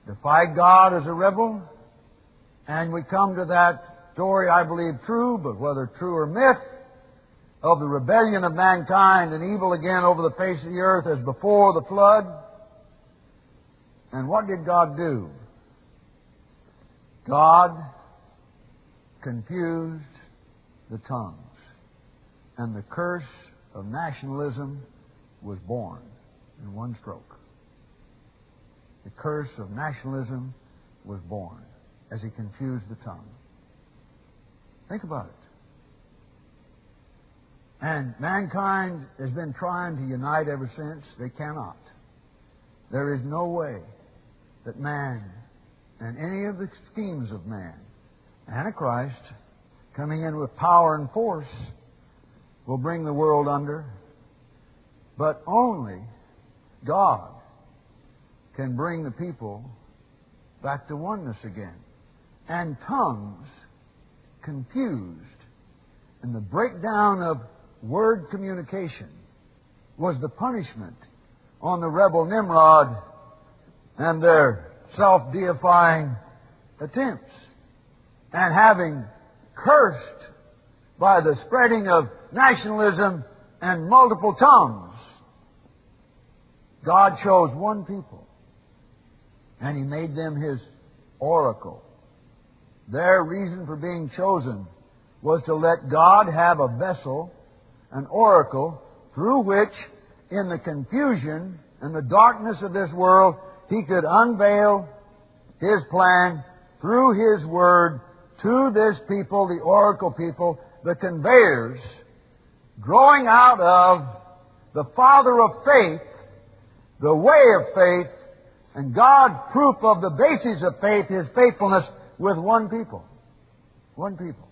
defied God as a rebel, and we come to that story, I believe true, but whether true or myth, of the rebellion of mankind and evil again over the face of the earth as before the flood. And what did God do? God confused the tongues, and the curse of nationalism was born in one stroke. The curse of nationalism was born as He confused the tongue. Think about it. And mankind has been trying to unite ever since. They cannot. There is no way that man and any of the schemes of man, Antichrist, coming in with power and force, will bring the world under. But only God can bring the people back to oneness again. And tongues confused, and the breakdown of word communication was the punishment on the rebel Nimrod and their self-deifying attempts. And having cursed by the spreading of nationalism and multiple tongues, God chose one people, and He made them His oracle. Their reason for being chosen was to let God have a vessel, an oracle, through which, in the confusion and the darkness of this world, He could unveil His plan through His Word to this people, the oracle people, the conveyors, growing out of the Father of faith, the way of faith, and God's proof of the basis of faith, His faithfulness, with one people. One people.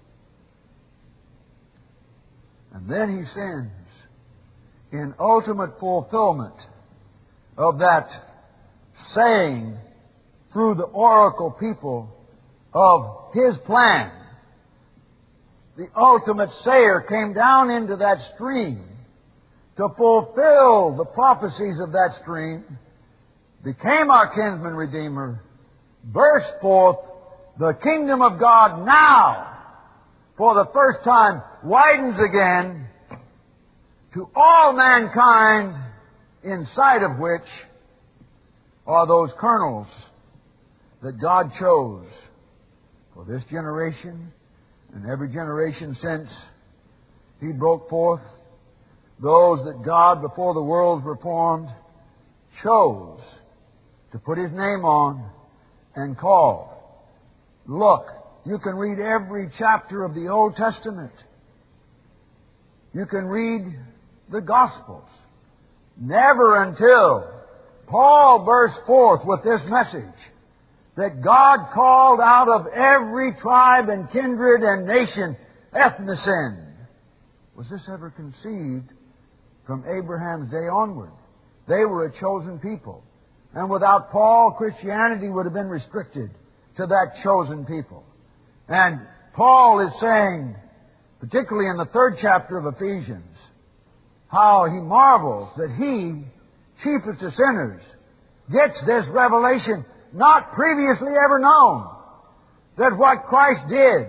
And then He sends, in ultimate fulfillment of that saying through the oracle people of His plan, the ultimate sayer came down into that stream to fulfill the prophecies of that stream, became our kinsman redeemer, burst forth. The kingdom of God now, for the first time, widens again to all mankind, inside of which are those kernels that God chose for this generation and every generation since He broke forth. Those that God, before the worlds were formed, chose to put His name on and call. Look, you can read every chapter of the Old Testament. You can read the Gospels. Never until Paul burst forth with this message that God called out of every tribe and kindred and nation, ethnicin, was this ever conceived from Abraham's day onward. They were a chosen people. And without Paul, Christianity would have been restricted to that chosen people. And Paul is saying, particularly in the 3rd chapter of Ephesians, how he marvels that he, chiefest of sinners, gets this revelation not previously ever known, that what Christ did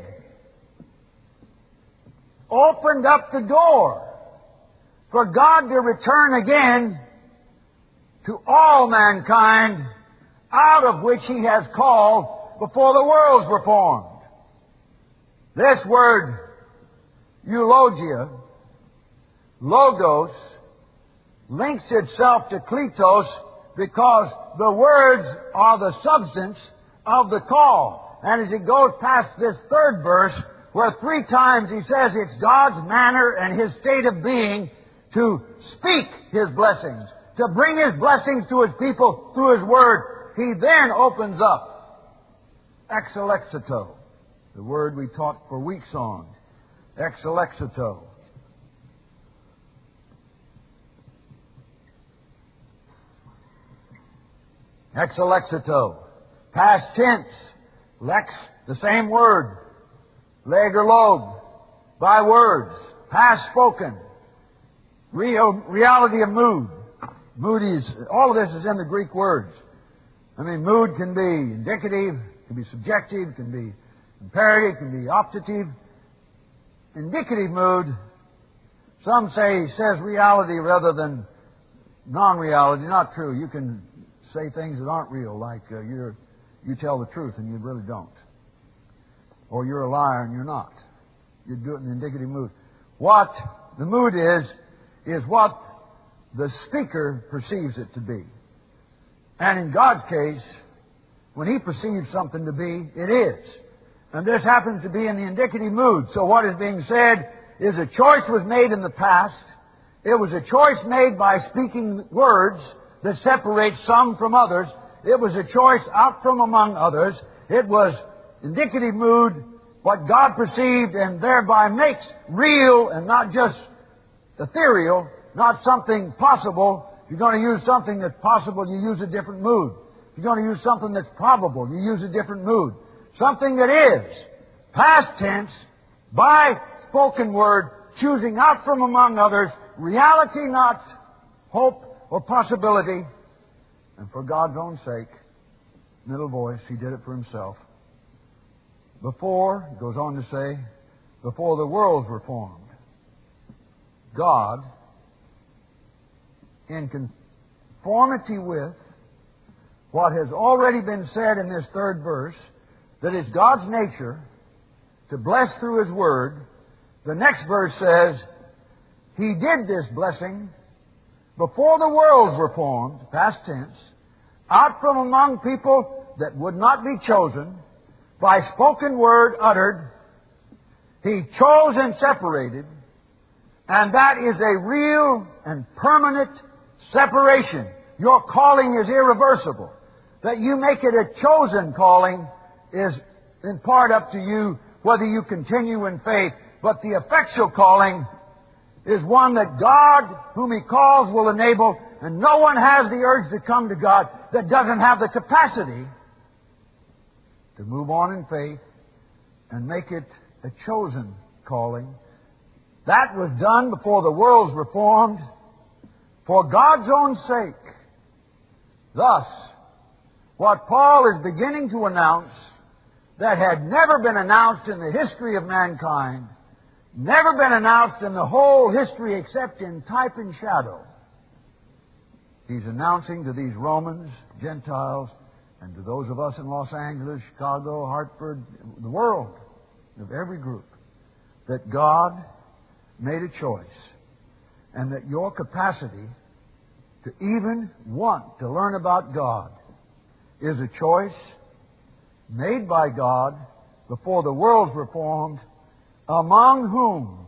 opened up the door for God to return again to all mankind, out of which He has called before the worlds were formed. This word, eulogia, logos, links itself to kletos because the words are the substance of the call. And as it goes past this 3rd verse, where 3 times He says it's God's manner and His state of being to speak His blessings, to bring His blessings to His people through His Word, He then opens up exalexito, the word we taught for weeks on. Exalexito. Exalexito. Past tense. Lex, the same word. Leg or log. By words. Past spoken. Reality of mood. Mood is, all of this is in the Greek words. I mean, mood can be indicative, can be subjective, can be imperative, can be optative. Indicative mood, some say, says reality rather than non-reality. Not true. You can say things that aren't real, like you tell the truth and you really don't. Or you're a liar and you're not. You do it in the indicative mood. What the mood is what the speaker perceives it to be. And in God's case, when He perceives something to be, it is. And this happens to be in the indicative mood. So what is being said is a choice was made in the past. It was a choice made by speaking words that separate some from others. It was a choice out from among others. It was indicative mood, what God perceived and thereby makes real and not just ethereal, not something possible. If you're going to use something that's possible, you use a different mood. If you're going to use something that's probable, you use a different mood. Something that is past tense, by spoken word, choosing out from among others, reality, not hope or possibility. And for God's own sake, middle voice, He did it for Himself. Before, it goes on to say, before the worlds were formed, God, in conformity with what has already been said in this third verse, that it's God's nature to bless through His Word. The next verse says, He did this blessing before the worlds were formed, past tense, out from among people that would not be chosen, by spoken word uttered. He chose and separated, and that is a real and permanent separation. Your calling is irreversible. That you make it a chosen calling is in part up to you, whether you continue in faith. But the effectual calling is one that God, whom He calls, will enable, and no one has the urge to come to God that doesn't have the capacity to move on in faith and make it a chosen calling. That was done before the worlds were formed for God's own sake. Thus, what Paul is beginning to announce that had never been announced in the history of mankind, never been announced in the whole history except in type and shadow. He's announcing to these Romans, Gentiles, and to those of us in Los Angeles, Chicago, Hartford, the world, of every group, that God made a choice, and that your capacity to even want to learn about God is a choice made by God before the worlds were formed, among whom,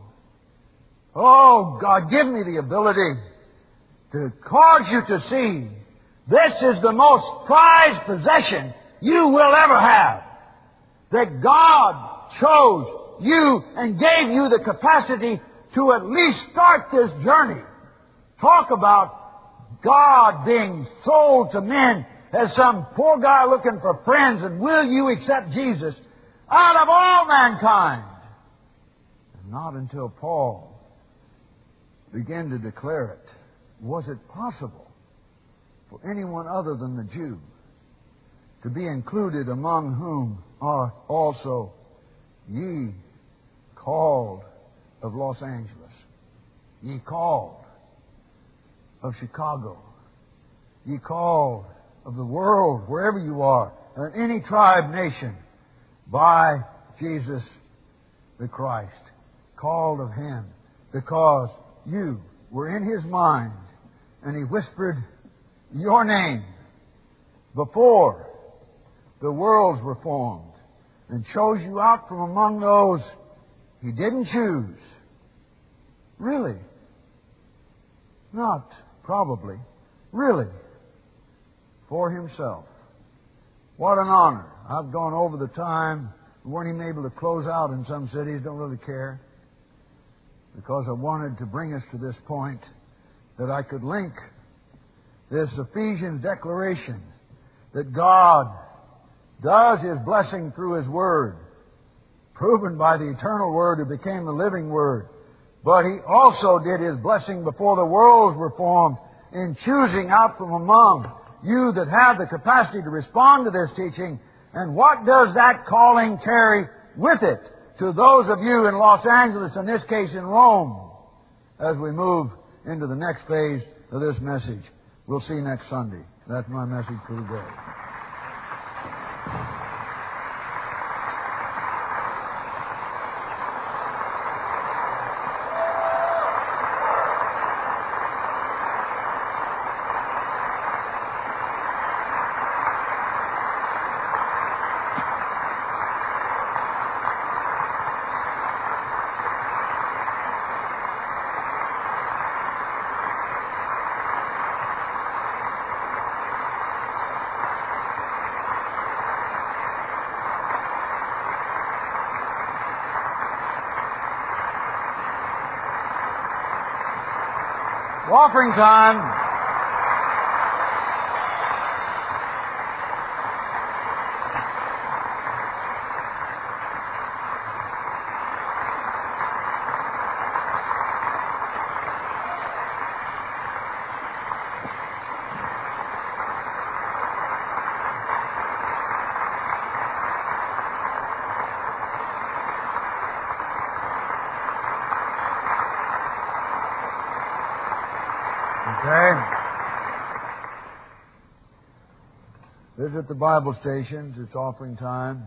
oh God, give me the ability to cause you to see this is the most prized possession you will ever have. That God chose you and gave you the capacity to at least start this journey. Talk about God being sold to men as some poor guy looking for friends, and will you accept Jesus out of all mankind? And not until Paul began to declare it was it possible for anyone other than the Jew to be included, among whom are also ye called of Los Angeles, ye called of Chicago, ye called of the world, wherever you are, in any tribe, nation, by Jesus the Christ, called of Him, because you were in His mind, and He whispered your name before the worlds were formed, and chose you out from among those He didn't choose. Really? Not probably. Really. For Himself. What an honor. I've gone over the time. We weren't even able to close out in some cities. Don't really care. Because I wanted to bring us to this point that I could link this Ephesians declaration that God does His blessing through His Word, proven by the eternal Word who became the living Word. But He also did His blessing before the worlds were formed in choosing out from among you that have the capacity to respond to this teaching. And what does that calling carry with it to those of you in Los Angeles, in this case in Rome, as we move into the next phase of this message? We'll see you next Sunday. That's my message for today. Offering time. Visit the Bible stations. It's offering time.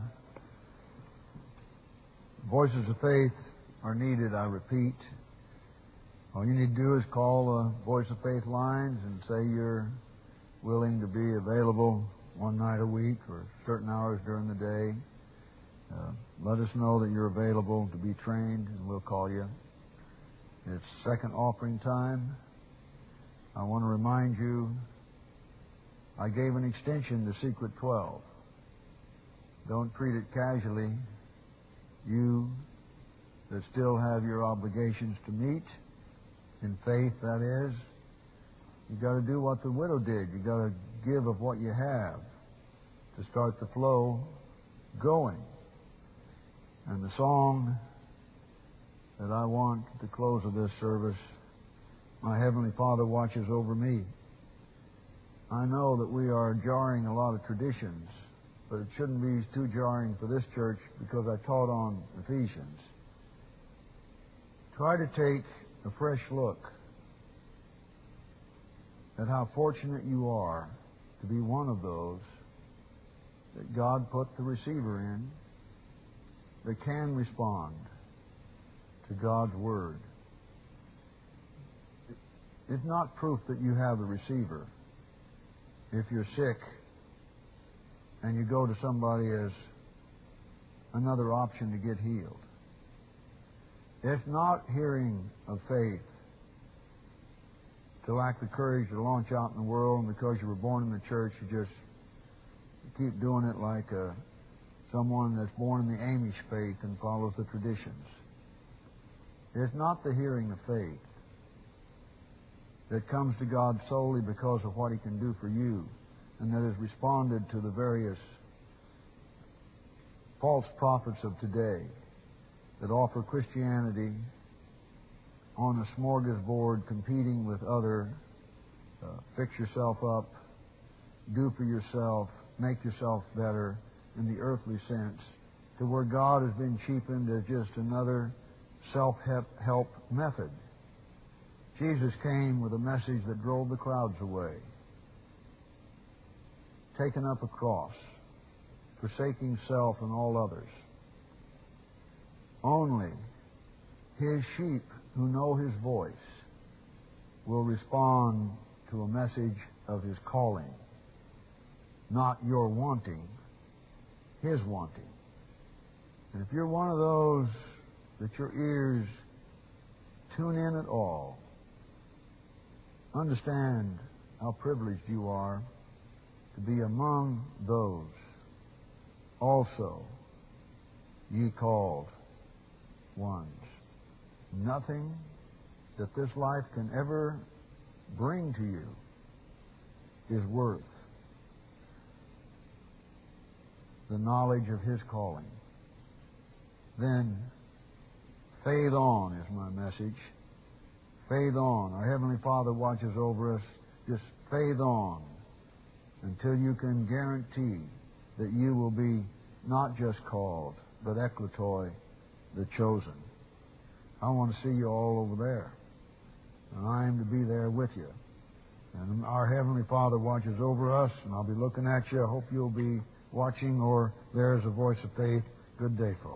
Voices of faith are needed, I repeat. All you need to do is call the Voice of Faith lines and say you're willing to be available one night a week or certain hours during the day. Let us know that you're available to be trained, and we'll call you. It's second offering time. I want to remind you, I gave an extension to Secret 12. Don't treat it casually. You that still have your obligations to meet, in faith, that is, you've got to do what the widow did. You've got to give of what you have to start the flow going. And the song that I want at the close of this service, My Heavenly Father Watches Over Me. I know that we are jarring a lot of traditions, but it shouldn't be too jarring for this church because I taught on Ephesians. Try to take a fresh look at how fortunate you are to be one of those that God put the receiver in that can respond to God's Word. It's not proof that you have the receiver if you're sick and you go to somebody as another option to get healed. It's not hearing of faith to lack the courage to launch out in the world, and because you were born in the church, you just keep doing it like someone that's born in the Amish faith and follows the traditions. It's not the hearing of faith that comes to God solely because of what He can do for you, and that has responded to the various false prophets of today that offer Christianity on a smorgasbord, competing with other fix yourself up, do for yourself, make yourself better in the earthly sense, to where God has been cheapened as just another self-help method. Jesus came with a message that drove the crowds away. Taking up a cross, forsaking self and all others. Only His sheep who know His voice will respond to a message of His calling. Not your wanting, His wanting. And if you're one of those that your ears tune in at all, understand how privileged you are to be among those also ye called ones. Nothing that this life can ever bring to you is worth the knowledge of His calling. Then, faith on is my message. Faith on. Our Heavenly Father watches over us. Just faith on until you can guarantee that you will be not just called, but ekletoi, the chosen. I want to see you all over there. And I am to be there with you. And our Heavenly Father watches over us, and I'll be looking at you. I hope you'll be watching, or there's a voice of faith. Good day, folks.